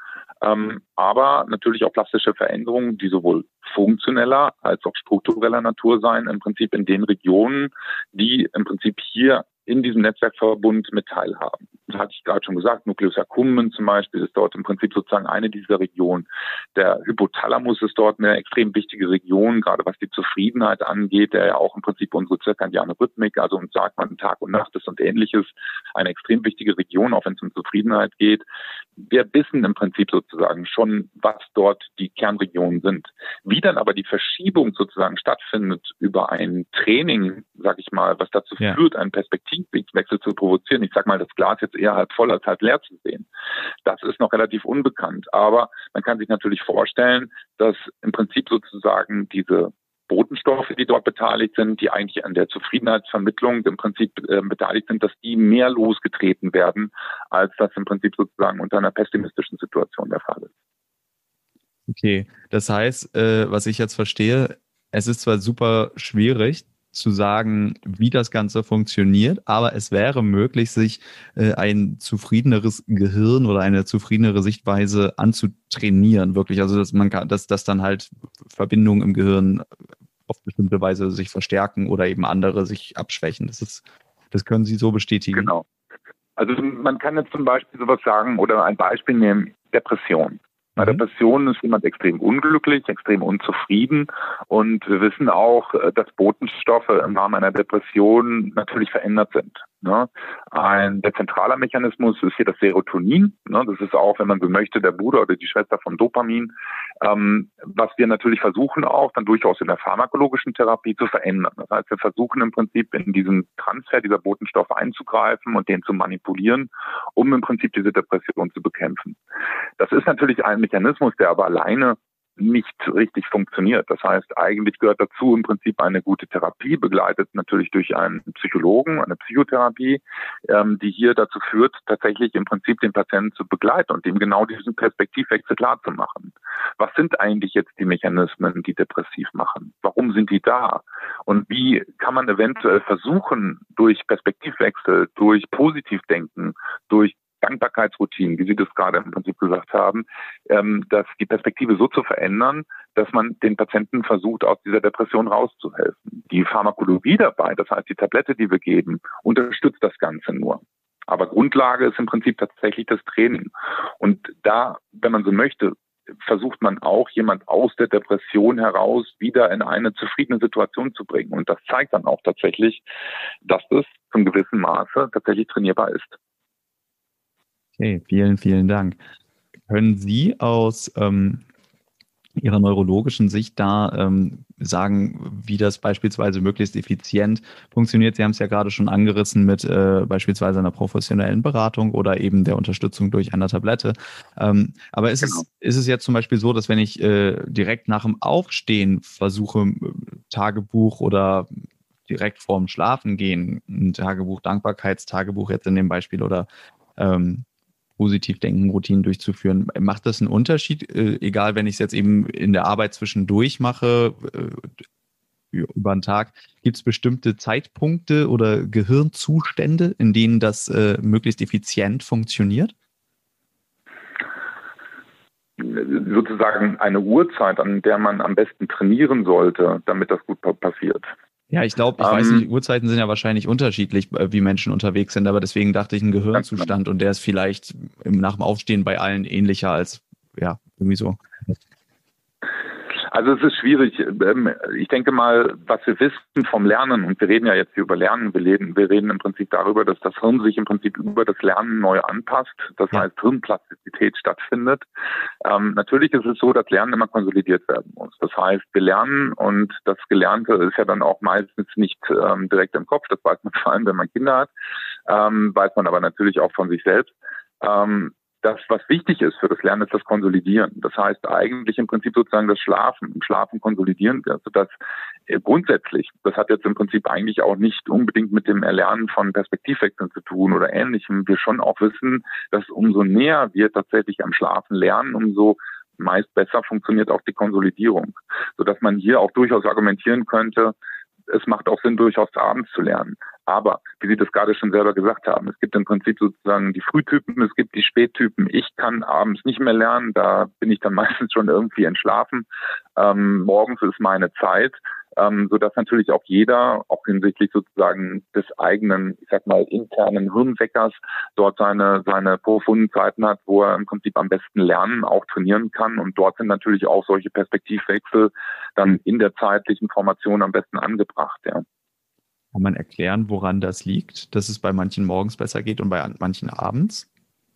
aber natürlich auch plastische Veränderungen, die sowohl funktioneller als auch struktureller Natur sein, im Prinzip in den Regionen, die im Prinzip hier in diesem Netzwerkverbund mit teilhaben. Das hatte ich gerade schon gesagt, Nucleus accumbens zum Beispiel ist dort im Prinzip sozusagen eine dieser Regionen. Der Hypothalamus ist dort eine extrem wichtige Region, gerade was die Zufriedenheit angeht, der ja auch im Prinzip unsere zirkadiane Rhythmik, also uns sagt man Tag und Nacht ist und ähnliches, eine extrem wichtige Region, auch wenn es um Zufriedenheit geht. Wir wissen im Prinzip sozusagen schon, was dort die Kernregionen sind. Wie dann aber die Verschiebung sozusagen stattfindet über ein Training, sag ich mal, was dazu führt, einen Perspektivwechsel zu provozieren. Ich sag mal, das Glas jetzt eher halb voll als halb leer zu sehen. Das ist noch relativ unbekannt. Aber man kann sich natürlich vorstellen, dass im Prinzip sozusagen diese Botenstoffe, die dort beteiligt sind, die eigentlich an der Zufriedenheitsvermittlung im Prinzip beteiligt sind, dass die mehr losgetreten werden, als das im Prinzip sozusagen unter einer pessimistischen Situation der Fall ist. Okay, das heißt, was ich jetzt verstehe, es ist zwar super schwierig zu sagen, wie das Ganze funktioniert, aber es wäre möglich, sich ein zufriedeneres Gehirn oder eine zufriedenere Sichtweise anzutrainieren, wirklich. Also dass man kann, dass dann halt Verbindungen im Gehirn auf bestimmte Weise sich verstärken oder eben andere sich abschwächen. Das können Sie so bestätigen. Genau. Also man kann jetzt zum Beispiel sowas sagen oder ein Beispiel nehmen, Depression. Bei Depressionen ist jemand extrem unglücklich, extrem unzufrieden und wir wissen auch, dass Botenstoffe im Rahmen einer Depression natürlich verändert sind. Der zentrale Mechanismus ist hier das Serotonin. Das ist auch, wenn man so möchte, der Bruder oder die Schwester von Dopamin, was wir natürlich versuchen auch dann durchaus in der pharmakologischen Therapie zu verändern. Das heißt, wir versuchen im Prinzip in diesen Transfer dieser Botenstoffe einzugreifen und den zu manipulieren, um im Prinzip diese Depression zu bekämpfen. Das ist natürlich ein Mechanismus, der aber alleine nicht richtig funktioniert. Das heißt, eigentlich gehört dazu im Prinzip eine gute Therapie, begleitet natürlich durch einen Psychologen, eine Psychotherapie, die hier dazu führt, tatsächlich im Prinzip den Patienten zu begleiten und ihm genau diesen Perspektivwechsel klar zu machen. Was sind eigentlich jetzt die Mechanismen, die depressiv machen? Warum sind die da? Und wie kann man eventuell versuchen, durch Perspektivwechsel, durch Positivdenken, durch Dankbarkeitsroutinen, wie Sie das gerade im Prinzip gesagt haben, dass die Perspektive so zu verändern, dass man den Patienten versucht, aus dieser Depression rauszuhelfen. Die Pharmakologie dabei, das heißt die Tablette, die wir geben, unterstützt das Ganze nur. Aber Grundlage ist im Prinzip tatsächlich das Training. Und da, wenn man so möchte, versucht man auch, jemand aus der Depression heraus wieder in eine zufriedene Situation zu bringen. Und das zeigt dann auch tatsächlich, dass es zum gewissen Maße tatsächlich trainierbar ist. Okay, vielen, vielen Dank. Können Sie aus Ihrer neurologischen Sicht da sagen, wie das beispielsweise möglichst effizient funktioniert? Sie haben es ja gerade schon angerissen mit beispielsweise einer professionellen Beratung oder eben der Unterstützung durch eine Tablette. Aber ist es jetzt zum Beispiel so, dass wenn ich direkt nach dem Aufstehen versuche, Tagebuch oder direkt vorm Schlafengehen, ein Tagebuch, Dankbarkeitstagebuch jetzt in dem Beispiel oder Positivdenken-Routinen durchzuführen. Macht das einen Unterschied? Egal, wenn ich es jetzt eben in der Arbeit zwischendurch mache, über den Tag, gibt es bestimmte Zeitpunkte oder Gehirnzustände, in denen das möglichst effizient funktioniert? Sozusagen eine Uhrzeit, an der man am besten trainieren sollte, damit das gut passiert. Ja, ich glaube, ich weiß nicht, Uhrzeiten sind ja wahrscheinlich unterschiedlich, wie Menschen unterwegs sind, aber deswegen dachte ich, ein Gehirnzustand und der ist vielleicht nach dem Aufstehen bei allen ähnlicher als, ja, irgendwie so. Also es ist schwierig. Ich denke mal, was wir wissen vom Lernen, und wir reden ja jetzt hier über Lernen, wir reden im Prinzip darüber, dass das Hirn sich im Prinzip über das Lernen neu anpasst. Das heißt, Hirnplastizität stattfindet. Natürlich ist es so, dass Lernen immer konsolidiert werden muss. Das heißt, wir lernen und das Gelernte ist ja dann auch meistens nicht direkt im Kopf. Das weiß man vor allem, wenn man Kinder hat, weiß man aber natürlich auch von sich selbst. Das, was wichtig ist für das Lernen, ist das Konsolidieren. Das heißt eigentlich im Prinzip sozusagen das Schlafen. Im Schlafen konsolidieren wir. Also das grundsätzlich, das hat jetzt im Prinzip eigentlich auch nicht unbedingt mit dem Erlernen von Perspektivwechseln zu tun oder Ähnlichem. Wir schon auch wissen, dass umso näher wir tatsächlich am Schlafen lernen, umso meist besser funktioniert auch die Konsolidierung. Sodass man hier auch durchaus argumentieren könnte, es macht auch Sinn, durchaus abends zu lernen. Aber, wie Sie das gerade schon selber gesagt haben, es gibt im Prinzip sozusagen die Frühtypen, es gibt die Spättypen. Ich kann abends nicht mehr lernen, da bin ich dann meistens schon irgendwie entschlafen. Morgens ist meine Zeit. Sodass natürlich auch jeder, auch hinsichtlich sozusagen des eigenen, ich sag mal, internen Hirnweckers dort seine profunden Zeiten hat, wo er im Prinzip am besten lernen, auch trainieren kann. Und dort sind natürlich auch solche Perspektivwechsel dann in der zeitlichen Formation am besten angebracht, ja. Kann man erklären, woran das liegt, dass es bei manchen morgens besser geht und bei manchen abends?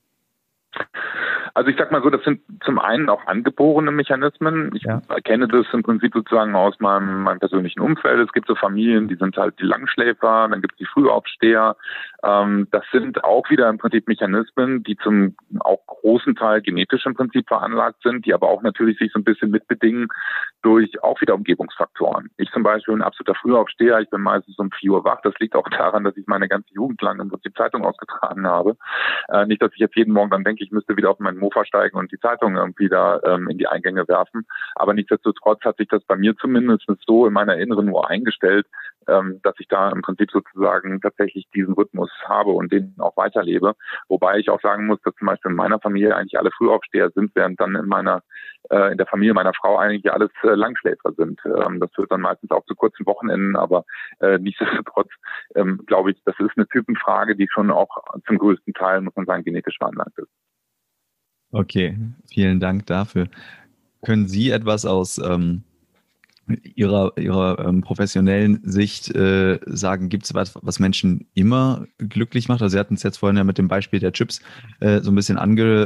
Also ich sag mal so, das sind zum einen auch angeborene Mechanismen. Ich erkenne das im Prinzip sozusagen aus meinem persönlichen Umfeld. Es gibt so Familien, die sind halt die Langschläfer, dann gibt es die Frühaufsteher. Das sind auch wieder im Prinzip Mechanismen, die zum auch großen Teil genetisch im Prinzip veranlagt sind, die aber auch natürlich sich so ein bisschen mitbedingen durch auch wieder Umgebungsfaktoren. Ich zum Beispiel ein absoluter Frühaufsteher, ich bin meistens um 4 Uhr wach. Das liegt auch daran, dass ich meine ganze Jugend lang im Prinzip Zeitung ausgetragen habe. Nicht, dass ich jetzt jeden Morgen dann denke, ich müsste wieder auf meinen Mofa steigen und die Zeitung irgendwie da in die Eingänge werfen. Aber nichtsdestotrotz hat sich das bei mir zumindest so in meiner inneren Uhr eingestellt, dass ich da im Prinzip sozusagen tatsächlich diesen Rhythmus habe und den auch weiterlebe. Wobei ich auch sagen muss, dass zum Beispiel in meiner Familie eigentlich alle Frühaufsteher sind, während dann in der Familie meiner Frau eigentlich alles Langschläfer sind. Das führt dann meistens auch zu kurzen Wochenenden, aber nichtsdestotrotz glaube ich, das ist eine Typenfrage, die schon auch zum größten Teil, muss man sagen, genetisch veranlagt ist. Okay, vielen Dank dafür. Können Sie etwas aus Ihrer professionellen Sicht sagen, gibt es was Menschen immer glücklich macht? Also Sie hatten es jetzt vorhin ja mit dem Beispiel der Chips so ein bisschen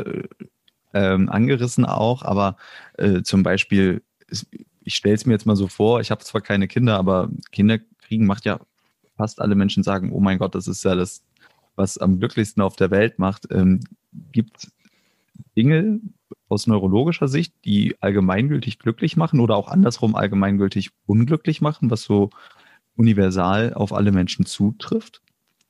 angerissen auch, aber zum Beispiel, ich stelle es mir jetzt mal so vor, ich habe zwar keine Kinder, aber Kinder kriegen macht ja fast alle Menschen sagen, oh mein Gott, das ist ja das, was am glücklichsten auf der Welt macht. Gibt es Dinge aus neurologischer Sicht, die allgemeingültig glücklich machen oder auch andersrum allgemeingültig unglücklich machen, was so universal auf alle Menschen zutrifft?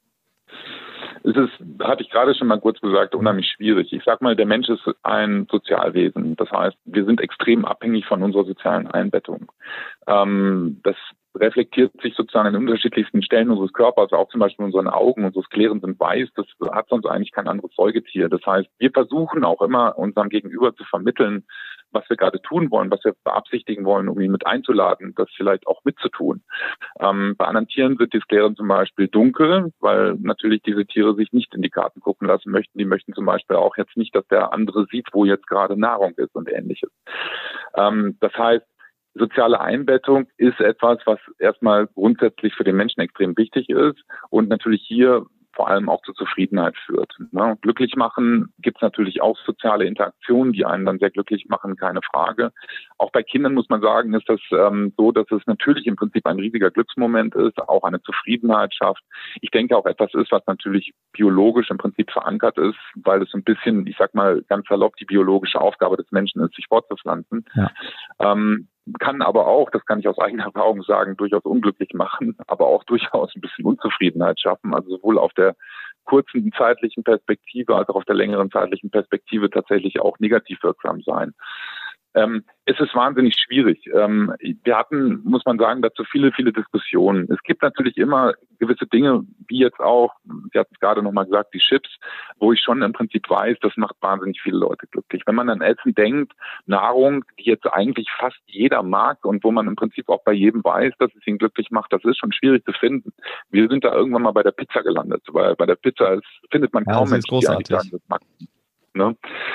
Es ist, hatte ich gerade schon mal kurz gesagt, unheimlich schwierig. Ich sag mal, der Mensch ist ein Sozialwesen. Das heißt, wir sind extrem abhängig von unserer sozialen Einbettung. Das reflektiert sich sozusagen an unterschiedlichsten Stellen unseres Körpers, auch zum Beispiel in unseren Augen. Unsere Skleren sind weiß. Das hat sonst eigentlich kein anderes Säugetier. Das heißt, wir versuchen auch immer, unserem Gegenüber zu vermitteln, was wir gerade tun wollen, was wir beabsichtigen wollen, um ihn mit einzuladen, das vielleicht auch mitzutun. Bei anderen Tieren sind die Skleren zum Beispiel dunkel, weil natürlich diese Tiere sich nicht in die Karten gucken lassen möchten. Die möchten zum Beispiel auch jetzt nicht, dass der andere sieht, wo jetzt gerade Nahrung ist und Ähnliches. Das heißt, soziale Einbettung ist etwas, was erstmal grundsätzlich für den Menschen extrem wichtig ist und natürlich hier vor allem auch zur Zufriedenheit führt. Ne? Glücklich machen gibt es natürlich auch soziale Interaktionen, die einen dann sehr glücklich machen, keine Frage. Auch bei Kindern muss man sagen, ist das so, dass es natürlich im Prinzip ein riesiger Glücksmoment ist, auch eine Zufriedenheit schafft. Ich denke auch etwas ist, was natürlich biologisch im Prinzip verankert ist, weil es so ein bisschen, ich sag mal ganz salopp, die biologische Aufgabe des Menschen ist, sich fortzupflanzen. Ja. Kann aber auch, das kann ich aus eigener Erfahrung sagen, durchaus unglücklich machen, aber auch durchaus ein bisschen Unzufriedenheit schaffen. Also sowohl auf der kurzen zeitlichen Perspektive als auch auf der längeren zeitlichen Perspektive tatsächlich auch negativ wirksam sein. Es ist wahnsinnig schwierig. Wir hatten, muss man sagen, dazu viele Diskussionen. Es gibt natürlich immer gewisse Dinge, wie jetzt auch, Sie hatten es gerade nochmal gesagt, die Chips, wo ich schon im Prinzip weiß, das macht wahnsinnig viele Leute glücklich. Wenn man an Essen denkt, Nahrung, die jetzt eigentlich fast jeder mag und wo man im Prinzip auch bei jedem weiß, dass es ihn glücklich macht, das ist schon schwierig zu finden. Wir sind da irgendwann mal bei der Pizza gelandet, weil bei der Pizza findet man kaum Menschen, die eigentlich sagen, das mag. Ne?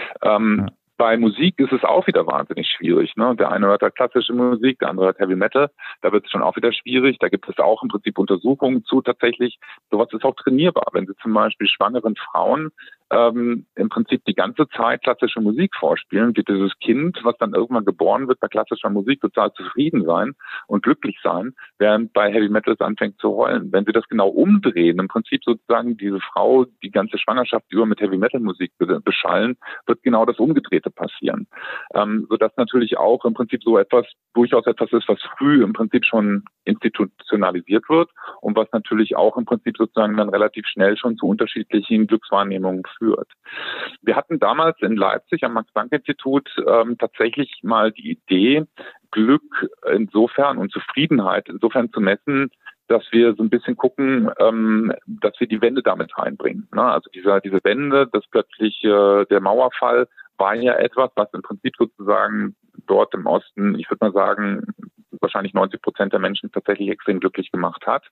Bei Musik ist es auch wieder wahnsinnig schwierig. Ne? Der eine hört halt klassische Musik, der andere hört Heavy Metal. Da wird es schon auch wieder schwierig. Da gibt es auch im Prinzip Untersuchungen zu tatsächlich. Sowas ist auch trainierbar. Wenn Sie zum Beispiel schwangeren Frauen im Prinzip die ganze Zeit klassische Musik vorspielen, wird dieses Kind, was dann irgendwann geboren wird, bei klassischer Musik total zufrieden sein und glücklich sein, während bei Heavy Metal es anfängt zu heulen. Wenn Sie das genau umdrehen, im Prinzip sozusagen diese Frau die ganze Schwangerschaft über mit Heavy Metal Musik beschallen, wird genau das Umgedrehte passieren. Sodass natürlich auch im Prinzip so etwas, durchaus etwas ist, was früh im Prinzip schon institutionalisiert wird und was natürlich auch im Prinzip sozusagen dann relativ schnell schon zu unterschiedlichen Glückswahrnehmungen führt. Wir hatten damals in Leipzig am Max-Planck-Institut tatsächlich mal die Idee, Glück insofern und Zufriedenheit insofern zu messen, dass wir so ein bisschen gucken, dass wir die Wende damit reinbringen. Ne? Also diese Wende, das plötzlich der Mauerfall war ja etwas, was im Prinzip sozusagen dort im Osten, ich würde mal sagen, wahrscheinlich 90% der Menschen tatsächlich extrem glücklich gemacht hat.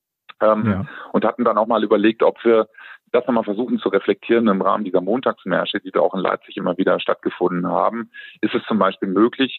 Und hatten dann auch mal überlegt, ob wir das nochmal versuchen zu reflektieren im Rahmen dieser Montagsmärsche, die da auch in Leipzig immer wieder stattgefunden haben. Ist es zum Beispiel möglich,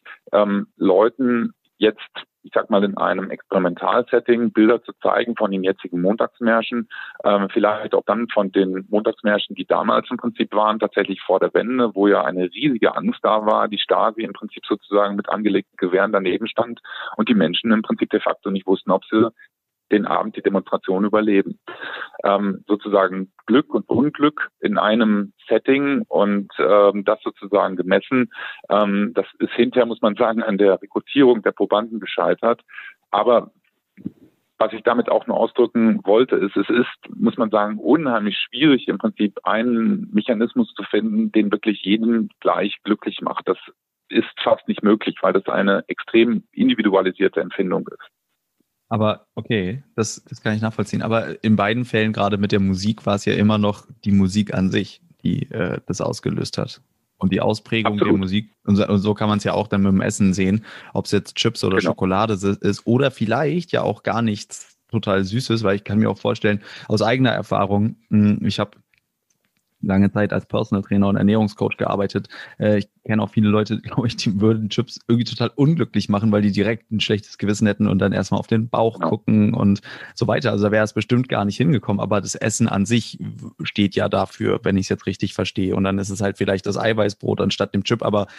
Leuten jetzt, ich sag mal, in einem Experimentalsetting Bilder zu zeigen von den jetzigen Montagsmärschen, vielleicht auch dann von den Montagsmärschen, die damals im Prinzip waren, tatsächlich vor der Wende, wo ja eine riesige Angst da war, die Stasi im Prinzip sozusagen mit angelegten Gewehren daneben stand und die Menschen im Prinzip de facto nicht wussten, ob sie den Abend die Demonstration überleben. Sozusagen Glück und Unglück in einem Setting und das sozusagen gemessen. Das ist hinterher, muss man sagen, an der Rekrutierung der Probanden gescheitert. Aber was ich damit auch nur ausdrücken wollte, ist, es ist, muss man sagen, unheimlich schwierig, im Prinzip einen Mechanismus zu finden, den wirklich jeden gleich glücklich macht. Das ist fast nicht möglich, weil das eine extrem individualisierte Empfindung ist. Aber okay, das kann ich nachvollziehen. Aber in beiden Fällen, gerade mit der Musik, war es ja immer noch die Musik an sich, die das ausgelöst hat. Und die Ausprägung der Musik, und so kann man es ja auch dann mit dem Essen sehen, ob es jetzt Chips oder Schokolade ist oder vielleicht ja auch gar nichts total Süßes, weil ich kann mir auch vorstellen, aus eigener Erfahrung, ich habe lange Zeit als Personal Trainer und Ernährungscoach gearbeitet. Ich kenne auch viele Leute, glaube ich, die würden Chips irgendwie total unglücklich machen, weil die direkt ein schlechtes Gewissen hätten und dann erstmal auf den Bauch gucken und so weiter. Also da wäre es bestimmt gar nicht hingekommen. Aber das Essen an sich steht ja dafür, wenn ich es jetzt richtig verstehe. Und dann ist es halt vielleicht das Eiweißbrot anstatt dem Chip, aber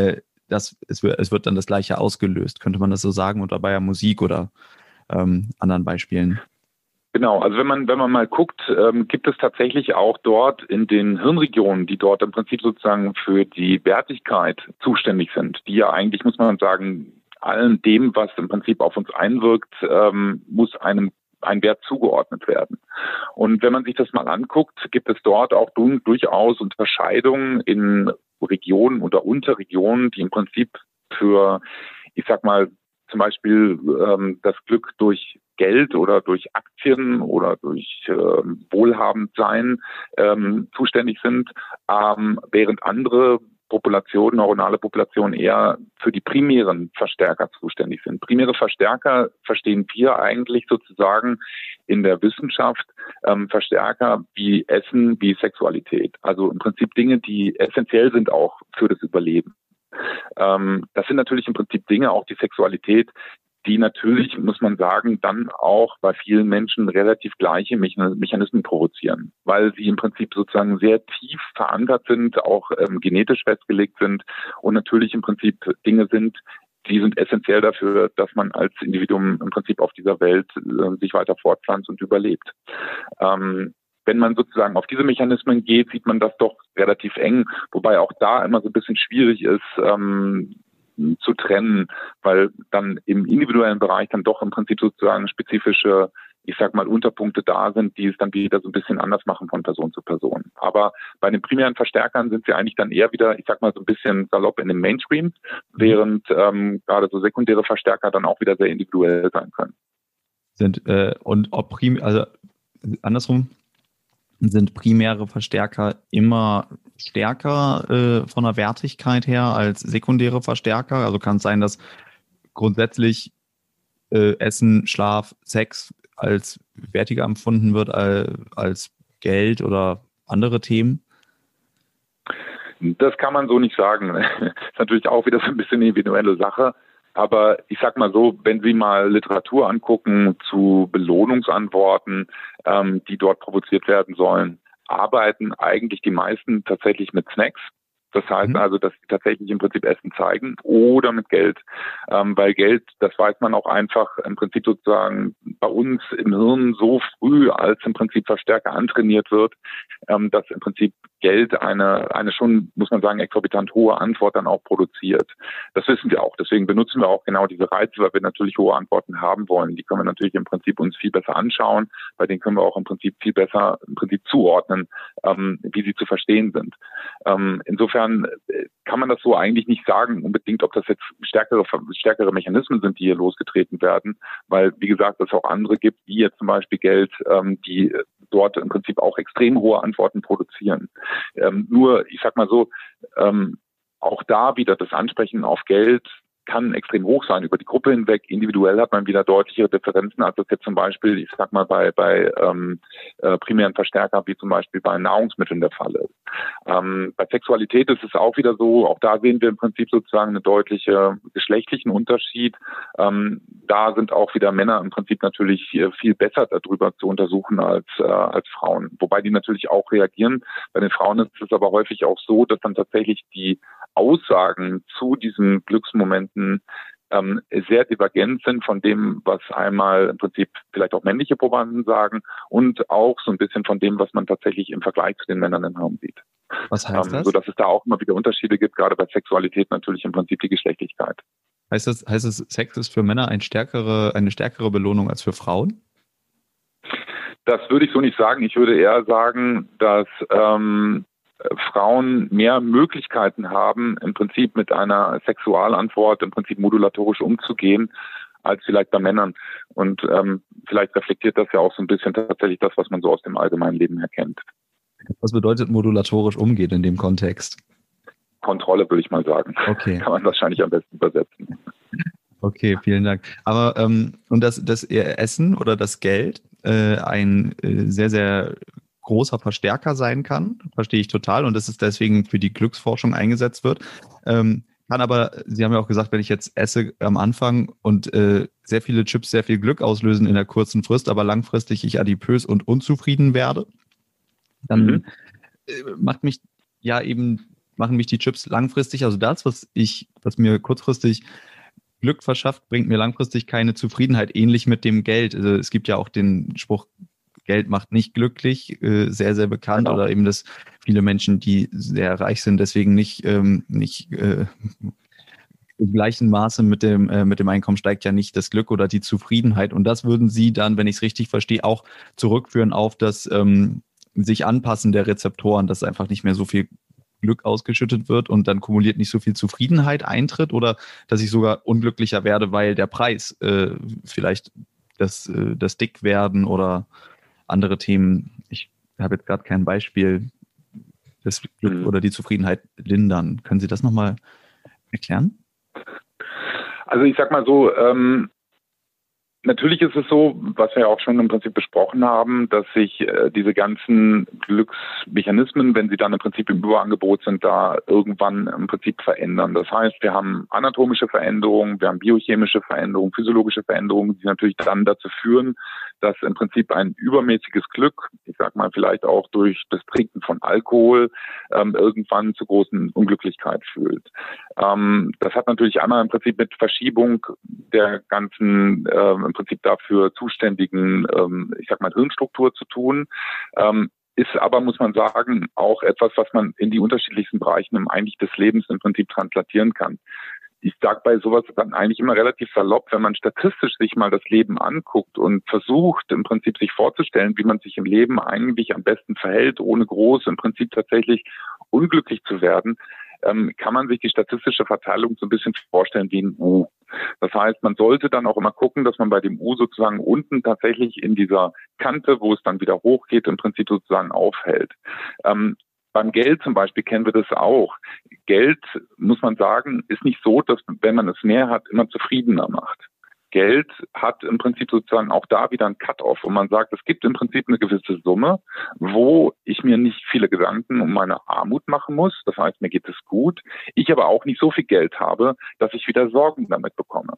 es wird dann das Gleiche ausgelöst. Könnte man das so sagen? Und dabei ja Musik oder anderen Beispielen. Genau, also wenn man mal guckt, gibt es tatsächlich auch dort in den Hirnregionen, die dort im Prinzip sozusagen für die Wertigkeit zuständig sind, die ja eigentlich, muss man sagen, allem dem, was im Prinzip auf uns einwirkt, muss ein Wert zugeordnet werden. Und wenn man sich das mal anguckt, gibt es dort auch durchaus Unterscheidungen in Regionen oder Unterregionen, die im Prinzip für, ich sag mal, zum Beispiel das Glück durch Geld oder durch Aktien oder durch Wohlhabendsein zuständig sind, während andere Populationen, neuronale Populationen eher für die primären Verstärker zuständig sind. Primäre Verstärker verstehen wir eigentlich sozusagen in der Wissenschaft Verstärker wie Essen, wie Sexualität. Also im Prinzip Dinge, die essentiell sind auch für das Überleben. Das sind natürlich im Prinzip Dinge, auch die Sexualität, die natürlich, muss man sagen, dann auch bei vielen Menschen relativ gleiche Mechanismen provozieren, weil sie im Prinzip sozusagen sehr tief verankert sind, auch genetisch festgelegt sind und natürlich im Prinzip Dinge sind, die sind essentiell dafür, dass man als Individuum im Prinzip auf dieser Welt sich weiter fortpflanzt und überlebt. Wenn man sozusagen auf diese Mechanismen geht, sieht man das doch relativ eng, wobei auch da immer so ein bisschen schwierig ist, zu trennen, weil dann im individuellen Bereich dann doch im Prinzip sozusagen spezifische, ich sag mal, Unterpunkte da sind, die es dann wieder so ein bisschen anders machen von Person zu Person. Aber bei den primären Verstärkern sind sie eigentlich dann eher wieder, ich sag mal, so ein bisschen salopp in dem Mainstream, während gerade so sekundäre Verstärker dann auch wieder sehr individuell sein können. Andersrum, sind primäre Verstärker immer stärker von der Wertigkeit her als sekundäre Verstärker? Also kann es sein, dass grundsätzlich Essen, Schlaf, Sex als wertiger empfunden wird als Geld oder andere Themen? Das kann man so nicht sagen. Das ist natürlich auch wieder so ein bisschen eine individuelle Sache. Aber ich sag mal so, wenn Sie mal Literatur angucken zu Belohnungsantworten, die dort provoziert werden sollen, arbeiten eigentlich die meisten tatsächlich mit Snacks. Das heißt also, dass sie tatsächlich im Prinzip Essen zeigen oder mit Geld. Weil Geld, das weiß man auch einfach im Prinzip sozusagen bei uns im Hirn so früh als im Prinzip Verstärker antrainiert wird, dass im Prinzip Geld eine schon, muss man sagen, exorbitant hohe Antwort dann auch produziert. Das wissen wir auch. Deswegen benutzen wir auch genau diese Reize, weil wir natürlich hohe Antworten haben wollen. Die können wir natürlich im Prinzip uns viel besser anschauen. Bei denen können wir auch im Prinzip viel besser zuordnen, wie sie zu verstehen sind. Insofern kann man das so eigentlich nicht sagen, unbedingt, ob das jetzt stärkere Mechanismen sind, die hier losgetreten werden, weil, wie gesagt, es auch andere gibt, wie jetzt zum Beispiel Geld, die dort im Prinzip auch extrem hohe Antworten produzieren. Nur, ich sag mal so, auch da wieder das Ansprechen auf Geld kann extrem hoch sein über die Gruppe hinweg. Individuell hat man wieder deutlichere Differenzen, als das jetzt zum Beispiel, ich sag mal, bei primären Verstärkern wie zum Beispiel bei Nahrungsmitteln der Fall ist. Bei Sexualität ist es auch wieder so, auch da sehen wir im Prinzip sozusagen einen deutlichen geschlechtlichen Unterschied. Da sind auch wieder Männer im Prinzip natürlich viel besser darüber zu untersuchen als Frauen. Wobei die natürlich auch reagieren. Bei den Frauen ist es aber häufig auch so, dass dann tatsächlich die Aussagen zu diesen Glücksmomenten sehr divergent sind von dem, was einmal im Prinzip vielleicht auch männliche Probanden sagen und auch so ein bisschen von dem, was man tatsächlich im Vergleich zu den Männern im Raum sieht. Was heißt das? Sodass es da auch immer wieder Unterschiede gibt, gerade bei Sexualität natürlich im Prinzip die Geschlechtlichkeit. Heißt es, Sex ist für Männer eine stärkere Belohnung als für Frauen? Das würde ich so nicht sagen. Ich würde eher sagen, dass Frauen mehr Möglichkeiten haben, im Prinzip mit einer Sexualantwort im Prinzip modulatorisch umzugehen, als vielleicht bei Männern. Und vielleicht reflektiert das ja auch so ein bisschen tatsächlich das, was man so aus dem allgemeinen Leben her kennt. Was bedeutet modulatorisch umgeht in dem Kontext? Kontrolle, würde ich mal sagen. Okay. Kann man wahrscheinlich am besten übersetzen. Okay, vielen Dank. Aber und das Essen oder das Geld ein sehr, sehr großer Verstärker sein kann, verstehe ich total, und dass es deswegen für die Glücksforschung eingesetzt wird. Kann aber, Sie haben ja auch gesagt, wenn ich jetzt esse am Anfang und sehr viele Chips sehr viel Glück auslösen in der kurzen Frist, aber langfristig ich adipös und unzufrieden werde, dann machen mich die Chips langfristig, also das, was mir kurzfristig Glück verschafft, bringt mir langfristig keine Zufriedenheit, ähnlich mit dem Geld. Also es gibt ja auch den Spruch, Geld macht nicht glücklich, sehr, sehr bekannt, genau. Oder eben, dass viele Menschen, die sehr reich sind, deswegen nicht im gleichen Maße mit dem Einkommen steigt ja nicht das Glück oder die Zufriedenheit. Und das würden Sie dann, wenn ich es richtig verstehe, auch zurückführen auf das sich Anpassen der Rezeptoren, dass einfach nicht mehr so viel Glück ausgeschüttet wird und dann kumuliert nicht so viel Zufriedenheit eintritt, oder dass ich sogar unglücklicher werde, weil der Preis vielleicht das Dickwerden oder andere Themen, ich habe jetzt gerade kein Beispiel, das Glück oder die Zufriedenheit lindern. Können Sie das nochmal erklären? Also ich sag mal so, natürlich ist es so, was wir ja auch schon im Prinzip besprochen haben, dass sich diese ganzen Glücksmechanismen, wenn sie dann im Prinzip im Überangebot sind, da irgendwann im Prinzip verändern. Das heißt, wir haben anatomische Veränderungen, wir haben biochemische Veränderungen, physiologische Veränderungen, die natürlich dann dazu führen, dass im Prinzip ein übermäßiges Glück, ich sag mal vielleicht auch durch das Trinken von Alkohol, irgendwann zu großen Unglücklichkeit führt. Das hat natürlich einmal im Prinzip mit Verschiebung der ganzen im Prinzip dafür zuständigen, ich sag mal, Hirnstruktur zu tun. Ist aber, muss man sagen, auch etwas, was man in die unterschiedlichsten Bereichen eigentlich des Lebens im Prinzip translatieren kann. Ich sage bei sowas dann eigentlich immer relativ salopp, wenn man statistisch sich mal das Leben anguckt und versucht, im Prinzip sich vorzustellen, wie man sich im Leben eigentlich am besten verhält, ohne groß im Prinzip tatsächlich unglücklich zu werden, kann man sich die statistische Verteilung so ein bisschen vorstellen wie ein U. Das heißt, man sollte dann auch immer gucken, dass man bei dem U sozusagen unten tatsächlich in dieser Kante, wo es dann wieder hochgeht, im Prinzip sozusagen aufhält. Beim Geld zum Beispiel kennen wir das auch. Geld, muss man sagen, ist nicht so, dass, wenn man es mehr hat, immer zufriedener macht. Geld hat im Prinzip sozusagen auch da wieder ein Cut-off, und man sagt, es gibt im Prinzip eine gewisse Summe, wo ich mir nicht viele Gedanken um meine Armut machen muss. Das heißt, mir geht es gut. Ich aber auch nicht so viel Geld habe, dass ich wieder Sorgen damit bekomme.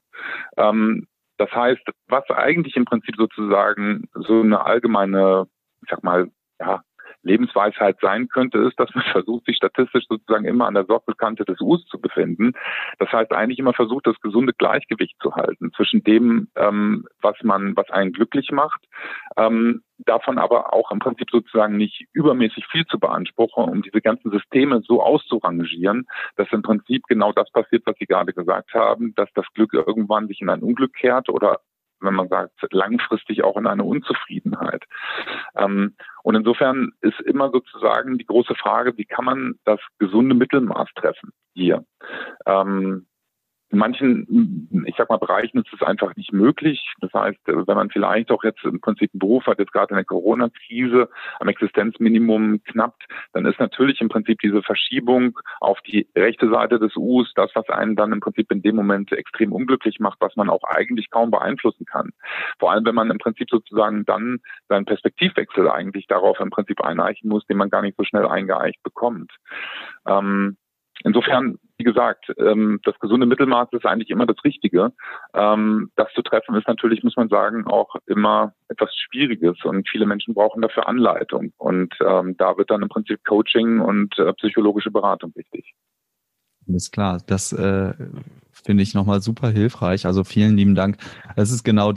Das heißt, was eigentlich im Prinzip sozusagen so eine allgemeine, ich sag mal, ja, Lebensweisheit sein könnte, ist, dass man versucht, sich statistisch sozusagen immer an der Sockelkante des Us zu befinden. Das heißt, eigentlich immer versucht, das gesunde Gleichgewicht zu halten zwischen dem, was einen glücklich macht, davon aber auch im Prinzip sozusagen nicht übermäßig viel zu beanspruchen, um diese ganzen Systeme so auszurangieren, dass im Prinzip genau das passiert, was Sie gerade gesagt haben, dass das Glück irgendwann sich in ein Unglück kehrt oder, wenn man sagt, langfristig auch in eine Unzufriedenheit. Und insofern ist immer sozusagen die große Frage, wie kann man das gesunde Mittelmaß treffen hier? In manchen, ich sag mal, Bereichen ist es einfach nicht möglich. Das heißt, wenn man vielleicht auch jetzt im Prinzip einen Beruf hat, jetzt gerade in der Corona-Krise am Existenzminimum knappt, dann ist natürlich im Prinzip diese Verschiebung auf die rechte Seite des Us das, was einen dann im Prinzip in dem Moment extrem unglücklich macht, was man auch eigentlich kaum beeinflussen kann. Vor allem, wenn man im Prinzip sozusagen dann seinen Perspektivwechsel eigentlich darauf im Prinzip eineichen muss, den man gar nicht so schnell eingeeicht bekommt. Insofern, wie gesagt, das gesunde Mittelmaß ist eigentlich immer das Richtige. Das zu treffen ist natürlich, muss man sagen, auch immer etwas Schwieriges und viele Menschen brauchen dafür Anleitung. Und da wird dann im Prinzip Coaching und psychologische Beratung wichtig. Alles klar, das finde ich nochmal super hilfreich. Also vielen lieben Dank. Es ist genau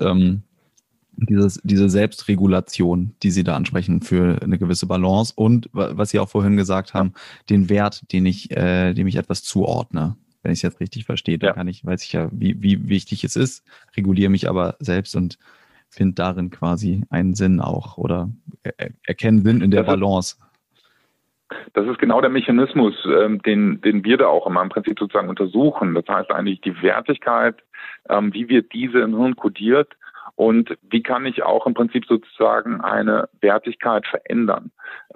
diese Selbstregulation, die Sie da ansprechen für eine gewisse Balance und was Sie auch vorhin gesagt haben, den Wert, dem ich etwas zuordne. Wenn ich es jetzt richtig verstehe, dann weiß ich ja, wie wichtig es ist, reguliere mich aber selbst und finde darin quasi einen Sinn auch oder erkenne Sinn in der Balance. Das ist genau der Mechanismus, den wir da auch immer im Prinzip sozusagen untersuchen. Das heißt eigentlich die Wertigkeit, wie wird diese im Hirn kodiert, und wie kann ich auch im Prinzip sozusagen eine Wertigkeit verändern?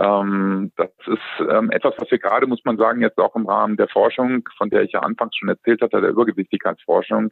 Das ist etwas, was wir gerade, muss man sagen, jetzt auch im Rahmen der Forschung, von der ich ja anfangs schon erzählt hatte, der Übergewichtigkeitsforschung,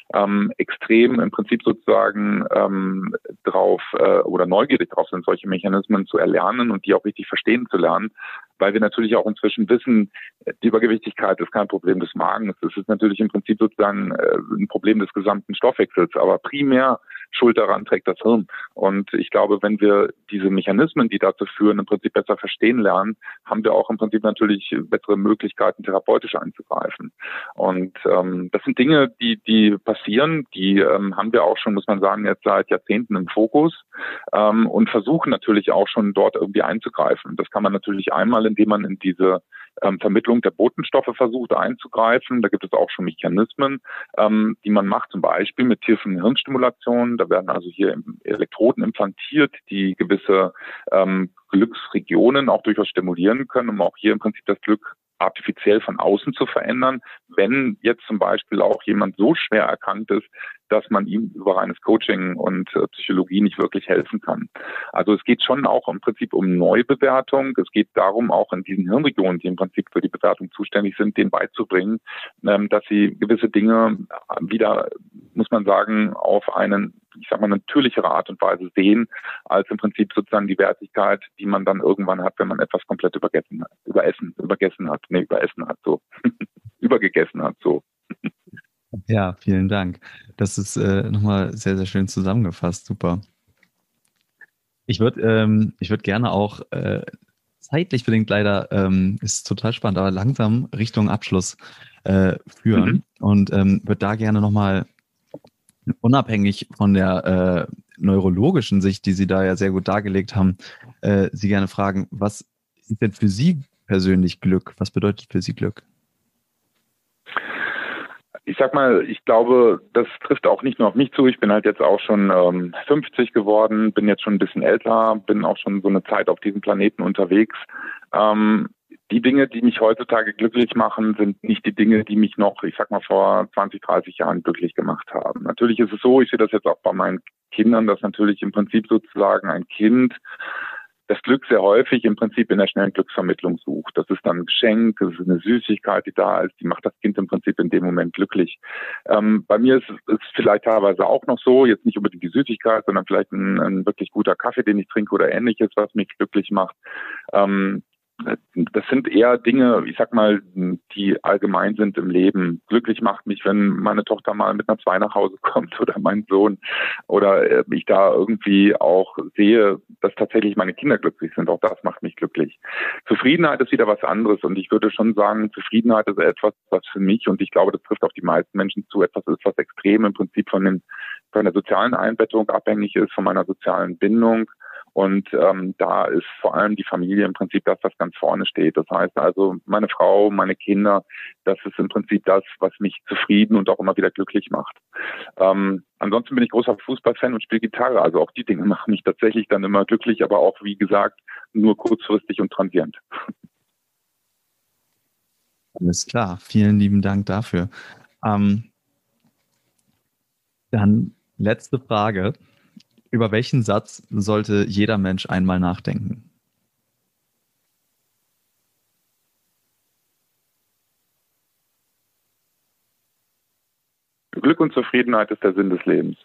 extrem im Prinzip sozusagen drauf oder neugierig drauf sind, solche Mechanismen zu erlernen und die auch richtig verstehen zu lernen, weil wir natürlich auch inzwischen wissen, die Übergewichtigkeit ist kein Problem des Magens. Es ist natürlich im Prinzip sozusagen ein Problem des gesamten Stoffwechsels, aber primär Schuld daran trägt das Hirn. Und ich glaube, wenn wir diese Mechanismen, die dazu führen, im Prinzip besser verstehen lernen, haben wir auch im Prinzip natürlich bessere Möglichkeiten, therapeutisch einzugreifen. Und das sind Dinge, die passieren, die haben wir auch schon, muss man sagen, jetzt seit Jahrzehnten im Fokus und versuchen natürlich auch schon dort irgendwie einzugreifen. Das kann man natürlich einmal, indem man in diese Vermittlung der Botenstoffe versucht einzugreifen. Da gibt es auch schon Mechanismen, die man macht, zum Beispiel mit tiefen Hirnstimulationen. Da werden also hier Elektroden implantiert, die gewisse Glücksregionen auch durchaus stimulieren können, um auch hier im Prinzip das Glück artifiziell von außen zu verändern, wenn jetzt zum Beispiel auch jemand so schwer erkrankt ist, dass man ihm über reines Coaching und Psychologie nicht wirklich helfen kann. Also es geht schon auch im Prinzip um Neubewertung. Es geht darum, auch in diesen Hirnregionen, die im Prinzip für die Bewertung zuständig sind, denen beizubringen, dass sie gewisse Dinge wieder, muss man sagen, auf einen, ich sag mal, natürlichere Art und Weise sehen, als im Prinzip sozusagen die Wertigkeit, die man dann irgendwann hat, wenn man etwas komplett übergegessen hat, so. Ja, vielen Dank. Das ist nochmal sehr, sehr schön zusammengefasst. Super. Ich würde gerne auch zeitlich bedingt leider, ist total spannend, aber langsam Richtung Abschluss führen und würde da gerne nochmal unabhängig von der neurologischen Sicht, die Sie da ja sehr gut dargelegt haben, Sie gerne fragen, was ist denn für Sie persönlich Glück? Was bedeutet für Sie Glück? Ich sag mal, ich glaube, das trifft auch nicht nur auf mich zu. Ich bin halt jetzt auch schon 50 geworden, bin jetzt schon ein bisschen älter, bin auch schon so eine Zeit auf diesem Planeten unterwegs. Die Dinge, die mich heutzutage glücklich machen, sind nicht die Dinge, die mich noch, ich sag mal, vor 20, 30 Jahren glücklich gemacht haben. Natürlich ist es so, ich sehe das jetzt auch bei meinen Kindern, dass natürlich im Prinzip sozusagen ein Kind das Glück sehr häufig im Prinzip in der schnellen Glücksvermittlung sucht. Das ist dann ein Geschenk, das ist eine Süßigkeit, die da ist, die macht das Kind im Prinzip in dem Moment glücklich. Bei mir ist es vielleicht teilweise auch noch so, jetzt nicht unbedingt die Süßigkeit, sondern vielleicht ein wirklich guter Kaffee, den ich trinke oder ähnliches, was mich glücklich macht. Das sind eher Dinge, ich sag mal, die allgemein sind im Leben. Glücklich macht mich, wenn meine Tochter mal mit einer 2 nach Hause kommt oder mein Sohn oder ich da irgendwie auch sehe, dass tatsächlich meine Kinder glücklich sind. Auch das macht mich glücklich. Zufriedenheit ist wieder was anderes und ich würde schon sagen, Zufriedenheit ist etwas, was für mich, und ich glaube, das trifft auf die meisten Menschen zu, etwas ist, was extrem im Prinzip von der sozialen Einbettung abhängig ist, von meiner sozialen Bindung. Und da ist vor allem die Familie im Prinzip das, was ganz vorne steht. Das heißt also, meine Frau, meine Kinder, das ist im Prinzip das, was mich zufrieden und auch immer wieder glücklich macht. Ansonsten bin ich großer Fußballfan und spiele Gitarre. Also auch die Dinge machen mich tatsächlich dann immer glücklich, aber auch, wie gesagt, nur kurzfristig und transient. Alles klar, vielen lieben Dank dafür. Dann letzte Frage. Über welchen Satz sollte jeder Mensch einmal nachdenken? Glück und Zufriedenheit ist der Sinn des Lebens.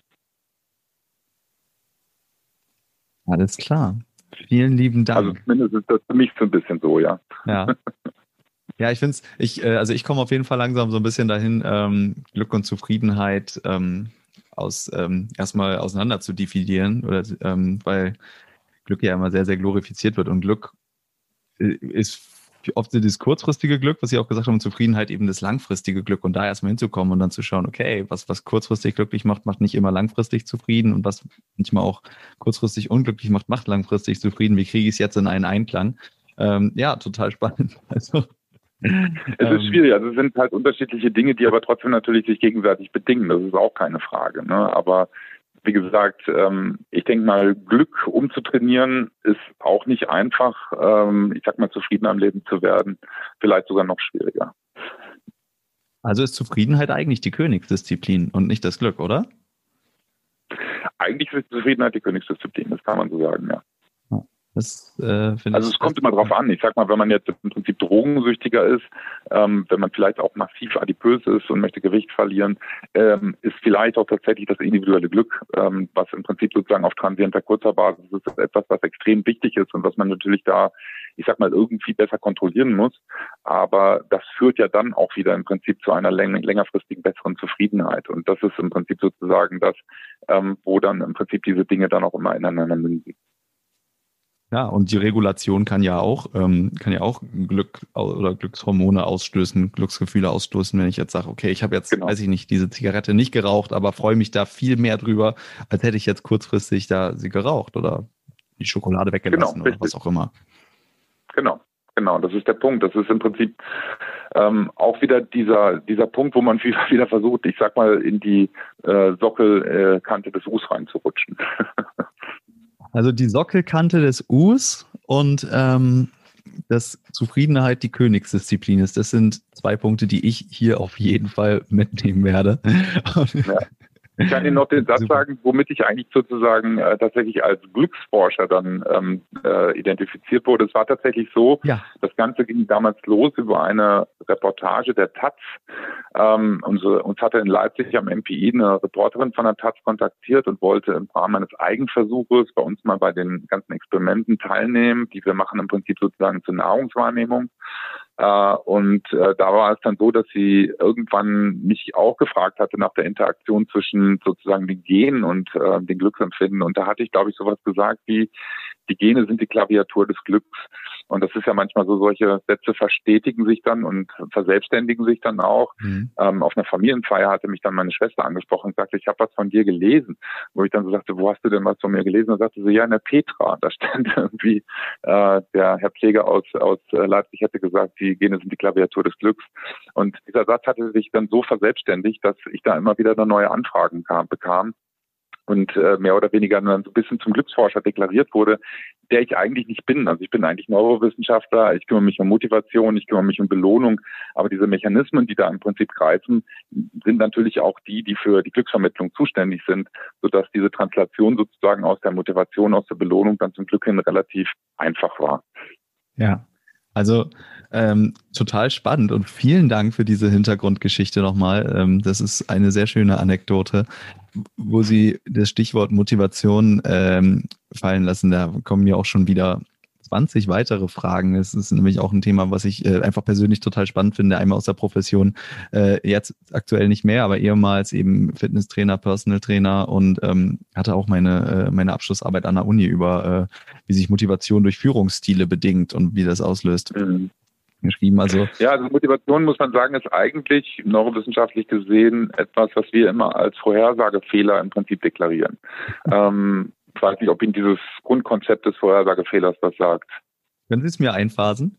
Alles klar. Vielen lieben Dank. Also zumindest ist das für mich so ein bisschen so, ja. Ja. Ja, ich finde es, also ich komme auf jeden Fall langsam so ein bisschen dahin, Glück und Zufriedenheit erstmal auseinander zu dividieren, oder weil Glück ja immer sehr, sehr glorifiziert wird, und Glück ist oft das kurzfristige Glück, was Sie auch gesagt haben, und Zufriedenheit eben das langfristige Glück, und da erstmal hinzukommen und dann zu schauen, okay, was kurzfristig glücklich macht, macht nicht immer langfristig zufrieden, und was manchmal auch kurzfristig unglücklich macht, macht langfristig zufrieden. Wie kriege ich es jetzt in einen Einklang? Ja, total spannend. Also es ist schwierig, also es sind halt unterschiedliche Dinge, die aber trotzdem natürlich sich gegenseitig bedingen, das ist auch keine Frage, ne? Aber wie gesagt, ich denke mal, Glück umzutrainieren ist auch nicht einfach, ich sag mal, zufrieden am Leben zu werden, vielleicht sogar noch schwieriger. Also ist Zufriedenheit eigentlich die Königsdisziplin und nicht das Glück, oder? Eigentlich ist Zufriedenheit die Königsdisziplin, das kann man so sagen, ja. Das, also es kommt immer drauf an. Ich sag mal, wenn man jetzt im Prinzip drogensüchtiger ist, wenn man vielleicht auch massiv adipös ist und möchte Gewicht verlieren, ist vielleicht auch tatsächlich das individuelle Glück, was im Prinzip sozusagen auf transienter kurzer Basis ist, etwas, was extrem wichtig ist und was man natürlich da, ich sag mal, irgendwie besser kontrollieren muss. Aber das führt ja dann auch wieder im Prinzip zu einer längerfristigen besseren Zufriedenheit. Und das ist im Prinzip sozusagen das, wo dann im Prinzip diese Dinge dann auch immer ineinander münden. Ja, und die Regulation kann ja auch Glück oder Glückshormone ausstößen, Glücksgefühle ausstoßen, wenn ich jetzt sage, okay, ich habe jetzt, weiß ich nicht, diese Zigarette nicht geraucht, aber freue mich da viel mehr drüber, als hätte ich jetzt kurzfristig da sie geraucht oder die Schokolade weggelassen oder was auch immer. Genau, das ist der Punkt. Das ist im Prinzip auch wieder dieser Punkt, wo man wieder versucht, ich sag mal, in die Sockelkante des U's reinzurutschen. Also die Sockelkante des U's und dass Zufriedenheit die Königsdisziplin ist. Das sind 2 Punkte, die ich hier auf jeden Fall mitnehmen werde. Ja. Ich kann Ihnen noch den Satz sagen, womit ich eigentlich sozusagen tatsächlich als Glücksforscher dann identifiziert wurde. Es war tatsächlich so, Das Ganze ging damals los über eine Reportage der Taz. Uns hatte in Leipzig am MPI eine Reporterin von der Taz kontaktiert und wollte im Rahmen eines Eigenversuches bei uns mal bei den ganzen Experimenten teilnehmen, die wir machen im Prinzip sozusagen zur Nahrungswahrnehmung. Und da war es dann so, dass sie irgendwann mich auch gefragt hatte nach der Interaktion zwischen sozusagen den Genen und den Glücksempfinden. Und da hatte ich, glaube ich, sowas gesagt wie, die Gene sind die Klaviatur des Glücks. Und das ist ja manchmal so, solche Sätze verstetigen sich dann und verselbstständigen sich dann auch. Auf einer Familienfeier hatte mich dann meine Schwester angesprochen und sagte, ich habe was von dir gelesen. Wo ich dann so sagte, wo hast du denn was von mir gelesen? Und sagte sie, ja, in der Petra. Da stand irgendwie, der Herr Pfleger aus Leipzig hätte gesagt, die Gene sind die Klaviatur des Glücks. Und dieser Satz hatte sich dann so verselbstständigt, dass ich da immer wieder neue Anfragen bekam. Und mehr oder weniger dann so ein bisschen zum Glücksforscher deklariert wurde, der ich eigentlich nicht bin. Also ich bin eigentlich Neurowissenschaftler, ich kümmere mich um Motivation, ich kümmere mich um Belohnung, aber diese Mechanismen, die da im Prinzip greifen, sind natürlich auch die für die Glücksvermittlung zuständig sind, sodass diese Translation sozusagen aus der Motivation, aus der Belohnung dann zum Glück hin relativ einfach war. Ja, also total spannend und vielen Dank für diese Hintergrundgeschichte nochmal. Das ist eine sehr schöne Anekdote, wo Sie das Stichwort Motivation fallen lassen. Da kommen mir auch schon wieder 20 weitere Fragen. Es ist nämlich auch ein Thema, was ich einfach persönlich total spannend finde, einmal aus der Profession, jetzt aktuell nicht mehr, aber ehemals eben Fitnesstrainer, Personal Trainer und hatte auch meine Abschlussarbeit an der Uni über, wie sich Motivation durch Führungsstile bedingt und wie das auslöst. Geschrieben. Also Motivation, muss man sagen, ist eigentlich neurowissenschaftlich gesehen etwas, was wir immer als Vorhersagefehler im Prinzip deklarieren. Ich weiß nicht, ob Ihnen dieses Grundkonzept des Vorhersagefehlers was sagt. Können Sie es mir einphasen?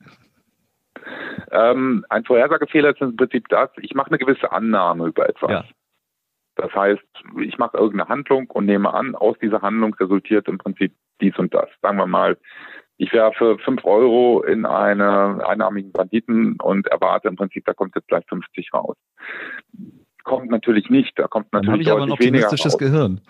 Ein Vorhersagefehler ist im Prinzip das, ich mache eine gewisse Annahme über etwas. Ja. Das heißt, ich mache irgendeine Handlung und nehme an, aus dieser Handlung resultiert im Prinzip dies und das. Sagen wir mal, ich werfe 5 Euro in einen einarmigen Banditen und erwarte im Prinzip, da kommt jetzt gleich 50 raus. Kommt natürlich nicht, da kommt natürlich deutlich weniger raus. Dann habe ich aber ein optimistisches Gehirn.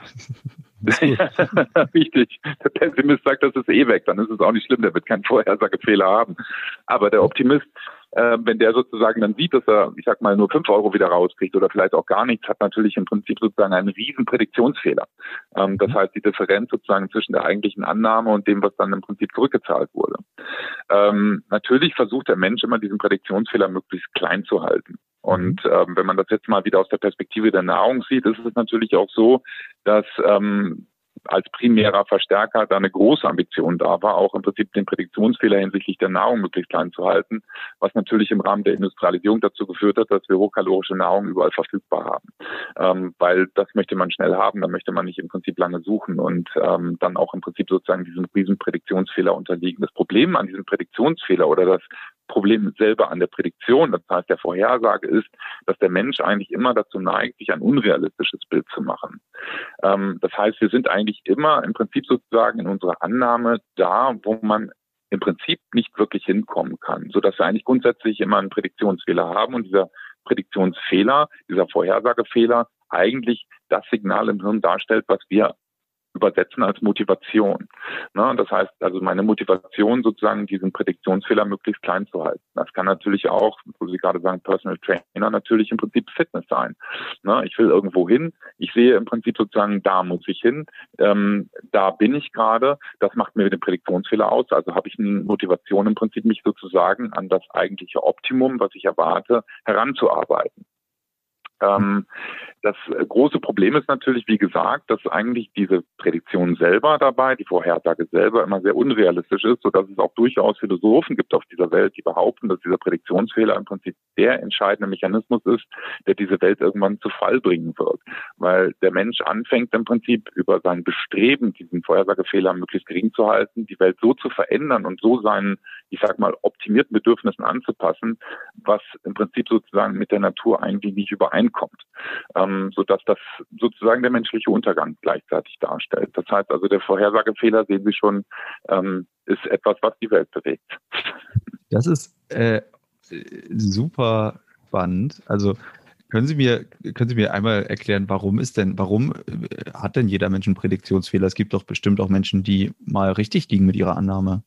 Richtig. Der Pessimist sagt, das ist eh weg, dann ist es auch nicht schlimm, der wird keinen Vorhersagefehler haben. Aber der Optimist, wenn der sozusagen dann sieht, dass er, ich sag mal, nur 5 Euro wieder rauskriegt oder vielleicht auch gar nichts, hat natürlich im Prinzip sozusagen einen riesen Prädiktionsfehler. Das heißt, die Differenz sozusagen zwischen der eigentlichen Annahme und dem, was dann im Prinzip zurückgezahlt wurde. Natürlich versucht der Mensch immer, diesen Prädiktionsfehler möglichst klein zu halten. Und wenn man das jetzt mal wieder aus der Perspektive der Nahrung sieht, ist es natürlich auch so, dass als primärer Verstärker da eine große Ambition da war, auch im Prinzip den Prädiktionsfehler hinsichtlich der Nahrung möglichst klein zu halten, was natürlich im Rahmen der Industrialisierung dazu geführt hat, dass wir hochkalorische Nahrung überall verfügbar haben. Weil das möchte man schnell haben, da möchte man nicht im Prinzip lange suchen und dann auch im Prinzip sozusagen diesem riesen Prädiktionsfehler unterliegen. Das Problem an diesem Prädiktionsfehler oder das Problem selber an der Prädiktion, das heißt der Vorhersage, ist, dass der Mensch eigentlich immer dazu neigt, sich ein unrealistisches Bild zu machen. Das heißt, wir sind eigentlich immer im Prinzip sozusagen in unserer Annahme da, wo man im Prinzip nicht wirklich hinkommen kann, sodass wir eigentlich grundsätzlich immer einen Prädiktionsfehler haben und dieser Prädiktionsfehler, dieser Vorhersagefehler eigentlich das Signal im Hirn darstellt, was wir übersetzen als Motivation. Das heißt, also meine Motivation sozusagen, diesen Prädiktionsfehler möglichst klein zu halten. Das kann natürlich auch, wo Sie gerade sagen, Personal Trainer, natürlich im Prinzip Fitness sein. Ich will irgendwo hin, ich sehe im Prinzip sozusagen, da muss ich hin, da bin ich gerade, das macht mir den Prädiktionsfehler aus, also habe ich eine Motivation im Prinzip, mich sozusagen an das eigentliche Optimum, was ich erwarte, heranzuarbeiten. Das große Problem ist natürlich, wie gesagt, dass eigentlich diese Prädiktion selber dabei, die Vorhersage selber immer sehr unrealistisch ist, sodass es auch durchaus Philosophen gibt auf dieser Welt, die behaupten, dass dieser Prädiktionsfehler im Prinzip der entscheidende Mechanismus ist, der diese Welt irgendwann zu Fall bringen wird. Weil der Mensch anfängt im Prinzip über sein Bestreben, diesen Vorhersagefehler möglichst gering zu halten, die Welt so zu verändern und so seinen, ich sag mal, optimierten Bedürfnissen anzupassen, was im Prinzip sozusagen mit der Natur eigentlich nicht übereinkommt. Sodass das sozusagen der menschliche Untergang gleichzeitig darstellt. Das heißt also, der Vorhersagefehler, sehen Sie schon, ist etwas, was die Welt bewegt. Das ist super spannend. Also können Sie mir einmal erklären, warum hat denn jeder Mensch einen Prädiktionsfehler? Es gibt doch bestimmt auch Menschen, die mal richtig liegen mit ihrer Annahme.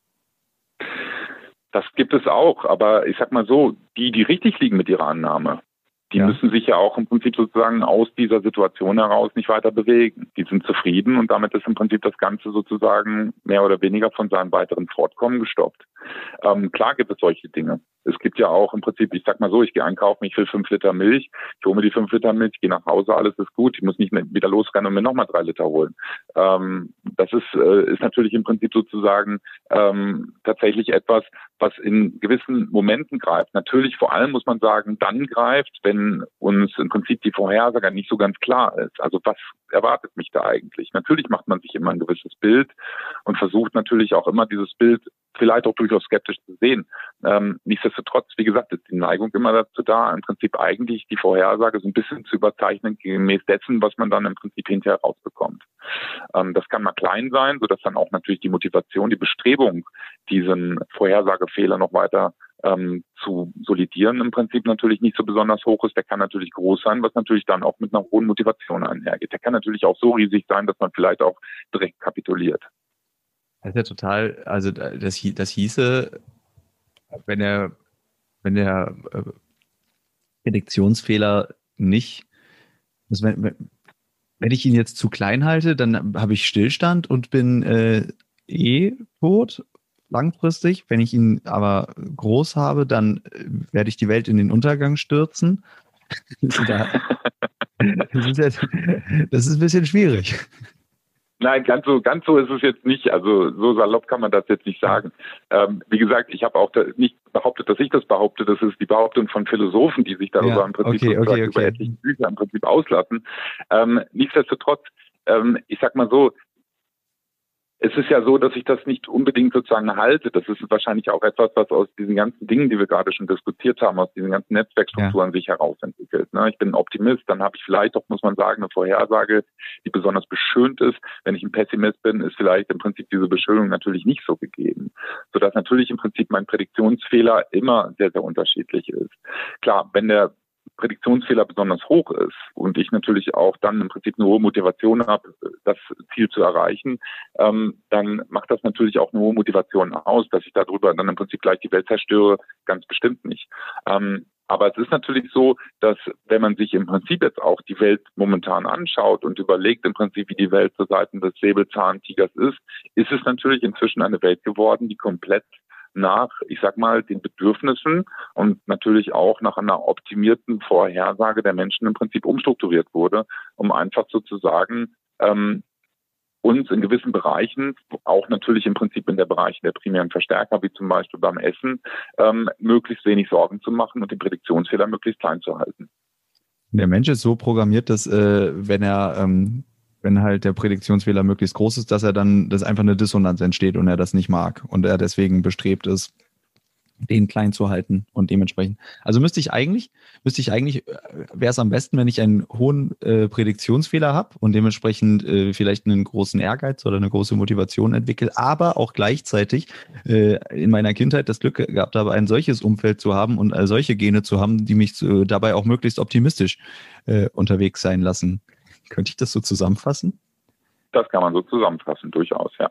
Das gibt es auch, aber ich sag mal so, die richtig liegen mit ihrer Annahme, die müssen sich ja auch im Prinzip sozusagen aus dieser Situation heraus nicht weiter bewegen. Die sind zufrieden und damit ist im Prinzip das Ganze sozusagen mehr oder weniger von seinem weiteren Fortkommen gestoppt. Klar gibt es solche Dinge. Es gibt ja auch im Prinzip, ich sag mal so, ich gehe einkaufen, ich will 5 Liter Milch, ich hole mir die 5 Liter Milch, gehe nach Hause, alles ist gut, ich muss nicht wieder losrennen und mir nochmal 3 Liter holen. Das ist natürlich im Prinzip sozusagen tatsächlich etwas, was in gewissen Momenten greift. Natürlich vor allem muss man sagen, dann greift, wenn uns im Prinzip die Vorhersage nicht so ganz klar ist. Also was erwartet mich da eigentlich? Natürlich macht man sich immer ein gewisses Bild und versucht natürlich auch immer dieses Bild vielleicht auch durchaus skeptisch zu sehen. Nichtsdestotrotz, wie gesagt, ist die Neigung immer dazu da, im Prinzip eigentlich die Vorhersage so ein bisschen zu überzeichnen, gemäß dessen, was man dann im Prinzip hinterher rausbekommt. Das kann mal klein sein, sodass dann auch natürlich die Motivation, die Bestrebung, diesen Vorhersagefehler noch weiter zu solidieren, im Prinzip natürlich nicht so besonders hoch ist. Der kann natürlich groß sein, was natürlich dann auch mit einer hohen Motivation einhergeht. Der kann natürlich auch so riesig sein, dass man vielleicht auch direkt kapituliert. Das ist ja total, also das hieße, wenn der Prädiktionsfehler nicht, also wenn ich ihn jetzt zu klein halte, dann habe ich Stillstand und bin tot. langfristig. Wenn ich ihn aber groß habe, dann werde ich die Welt in den Untergang stürzen. Das ist ein bisschen schwierig. Nein, ganz so ist es jetzt nicht. Also so salopp kann man das jetzt nicht sagen. Wie gesagt, ich habe auch nicht behauptet, dass ich das behaupte. Das ist die Behauptung von Philosophen, die sich darüber im Prinzip über etliche Bücher im Prinzip auslassen. Nichtsdestotrotz, ich sag mal so, es ist ja so, dass ich das nicht unbedingt sozusagen halte. Das ist wahrscheinlich auch etwas, was aus diesen ganzen Dingen, die wir gerade schon diskutiert haben, aus diesen ganzen Netzwerkstrukturen sich herausentwickelt. Ne? Ich bin ein Optimist, dann habe ich vielleicht doch, muss man sagen, eine Vorhersage, die besonders beschönt ist. Wenn ich ein Pessimist bin, ist vielleicht im Prinzip diese Beschönung natürlich nicht so gegeben. Sodass natürlich im Prinzip mein Prädiktionsfehler immer sehr, sehr unterschiedlich ist. Klar, wenn der Prädiktionsfehler besonders hoch ist und ich natürlich auch dann im Prinzip eine hohe Motivation habe, das Ziel zu erreichen, dann macht das natürlich auch eine hohe Motivation aus, dass ich darüber dann im Prinzip gleich die Welt zerstöre, ganz bestimmt nicht. Aber es ist natürlich so, dass wenn man sich im Prinzip jetzt auch die Welt momentan anschaut und überlegt im Prinzip, wie die Welt zu Seiten des Säbelzahntigers ist es natürlich inzwischen eine Welt geworden, die komplett nach, ich sag mal, den Bedürfnissen und natürlich auch nach einer optimierten Vorhersage der Menschen im Prinzip umstrukturiert wurde, um einfach sozusagen uns in gewissen Bereichen, auch natürlich im Prinzip in der Bereiche der primären Verstärker, wie zum Beispiel beim Essen, möglichst wenig Sorgen zu machen und den Prädiktionsfehler möglichst klein zu halten. Der Mensch ist so programmiert, dass wenn halt der Prädiktionsfehler möglichst groß ist, dass einfach eine Dissonanz entsteht und er das nicht mag und er deswegen bestrebt ist, den klein zu halten und dementsprechend. Also müsste ich eigentlich, wäre es am besten, wenn ich einen hohen Prädiktionsfehler habe und dementsprechend vielleicht einen großen Ehrgeiz oder eine große Motivation entwickle, aber auch gleichzeitig in meiner Kindheit das Glück gehabt habe, ein solches Umfeld zu haben und solche Gene zu haben, die mich dabei auch möglichst optimistisch unterwegs sein lassen. Könnte ich das so zusammenfassen? Das kann man so zusammenfassen, durchaus, ja.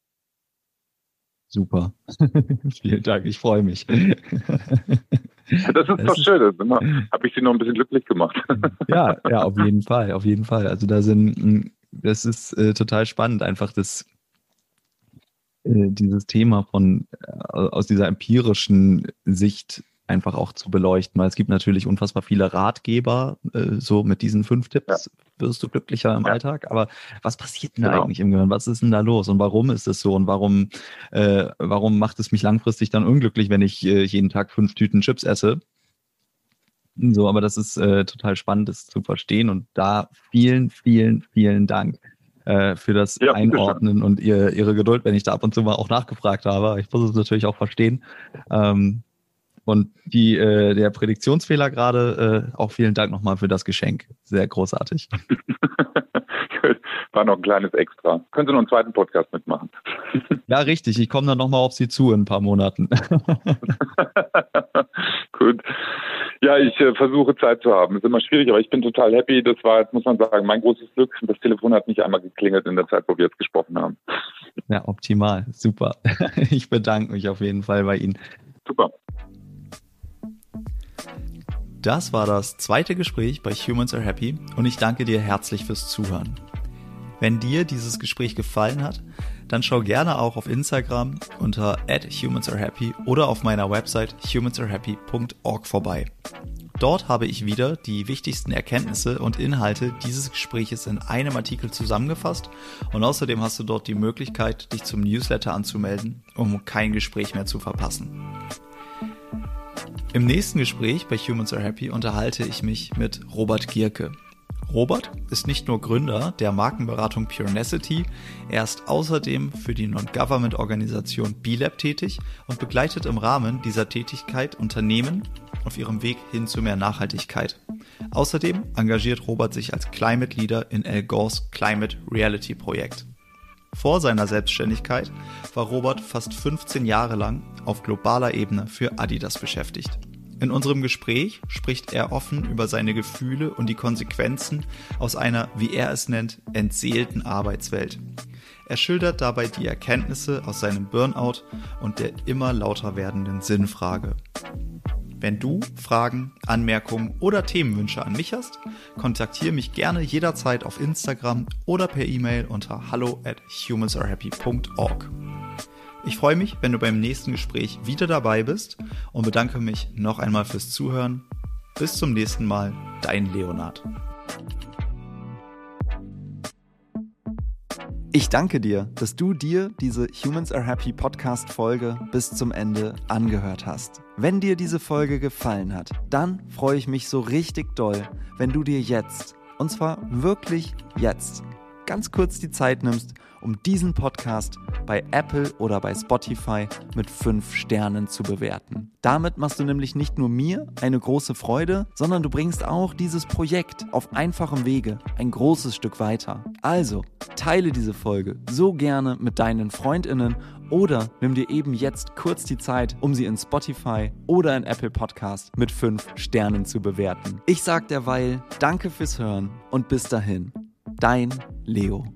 Super. Vielen Dank, ich freue mich. Das ist doch schön. Habe ich Sie noch ein bisschen glücklich gemacht. Ja, auf jeden Fall. Also das ist total spannend, einfach dieses Thema aus dieser empirischen Sicht einfach auch zu beleuchten, weil es gibt natürlich unfassbar viele Ratgeber, so mit diesen 5 Tipps wirst du glücklicher im Alltag, aber was passiert denn da eigentlich im Gehirn? Was ist denn da los und warum ist es so und warum macht es mich langfristig dann unglücklich, wenn ich jeden Tag 5 Tüten Chips esse? So, aber das ist total spannend, das zu verstehen und da vielen, vielen, vielen Dank für das Einordnen und Ihre Geduld, wenn ich da ab und zu mal auch nachgefragt habe. Ich muss es natürlich auch verstehen. Und der Prädiktionsfehler gerade, auch vielen Dank nochmal für das Geschenk. Sehr großartig. War noch ein kleines Extra. Können Sie noch einen zweiten Podcast mitmachen? Ja, richtig. Ich komme dann nochmal auf Sie zu in ein paar Monaten. Gut. Ja, ich versuche Zeit zu haben. Ist immer schwierig, aber ich bin total happy. Das war jetzt, muss man sagen, mein großes Glück. Das Telefon hat nicht einmal geklingelt in der Zeit, wo wir jetzt gesprochen haben. Ja, optimal. Super. Ich bedanke mich auf jeden Fall bei Ihnen. Super. Das war das zweite Gespräch bei Humans Are Happy und ich danke dir herzlich fürs Zuhören. Wenn dir dieses Gespräch gefallen hat, dann schau gerne auch auf Instagram unter @humansarehappy oder auf meiner Website humansarehappy.org vorbei. Dort habe ich wieder die wichtigsten Erkenntnisse und Inhalte dieses Gespräches in einem Artikel zusammengefasst und außerdem hast du dort die Möglichkeit, dich zum Newsletter anzumelden, um kein Gespräch mehr zu verpassen. Im nächsten Gespräch bei Humans Are Happy unterhalte ich mich mit Robert Gierke. Robert ist nicht nur Gründer der Markenberatung Purenacity, er ist außerdem für die Non-Government-Organisation B-Lab tätig und begleitet im Rahmen dieser Tätigkeit Unternehmen auf ihrem Weg hin zu mehr Nachhaltigkeit. Außerdem engagiert Robert sich als Climate Leader in Al Gores Climate Reality Projekt. Vor seiner Selbstständigkeit war Robert fast 15 Jahre lang auf globaler Ebene für Adidas beschäftigt. In unserem Gespräch spricht er offen über seine Gefühle und die Konsequenzen aus einer, wie er es nennt, entseelten Arbeitswelt. Er schildert dabei die Erkenntnisse aus seinem Burnout und der immer lauter werdenden Sinnfrage. Wenn du Fragen, Anmerkungen oder Themenwünsche an mich hast, kontaktiere mich gerne jederzeit auf Instagram oder per E-Mail unter hallo@humansarehappy.org. Ich freue mich, wenn du beim nächsten Gespräch wieder dabei bist und bedanke mich noch einmal fürs Zuhören. Bis zum nächsten Mal, dein Leonhard. Ich danke dir, dass du dir diese Humans Are Happy Podcast-Folge bis zum Ende angehört hast. Wenn dir diese Folge gefallen hat, dann freue ich mich so richtig doll, wenn du dir jetzt, und zwar wirklich jetzt, ganz kurz die Zeit nimmst, um diesen Podcast bei Apple oder bei Spotify mit 5 Sternen zu bewerten. Damit machst du nämlich nicht nur mir eine große Freude, sondern du bringst auch dieses Projekt auf einfachem Wege ein großes Stück weiter. Also, teile diese Folge so gerne mit deinen FreundInnen oder nimm dir eben jetzt kurz die Zeit, um sie in Spotify oder in Apple Podcast mit 5 Sternen zu bewerten. Ich sag derweil Danke fürs Hören und bis dahin, dein Leo.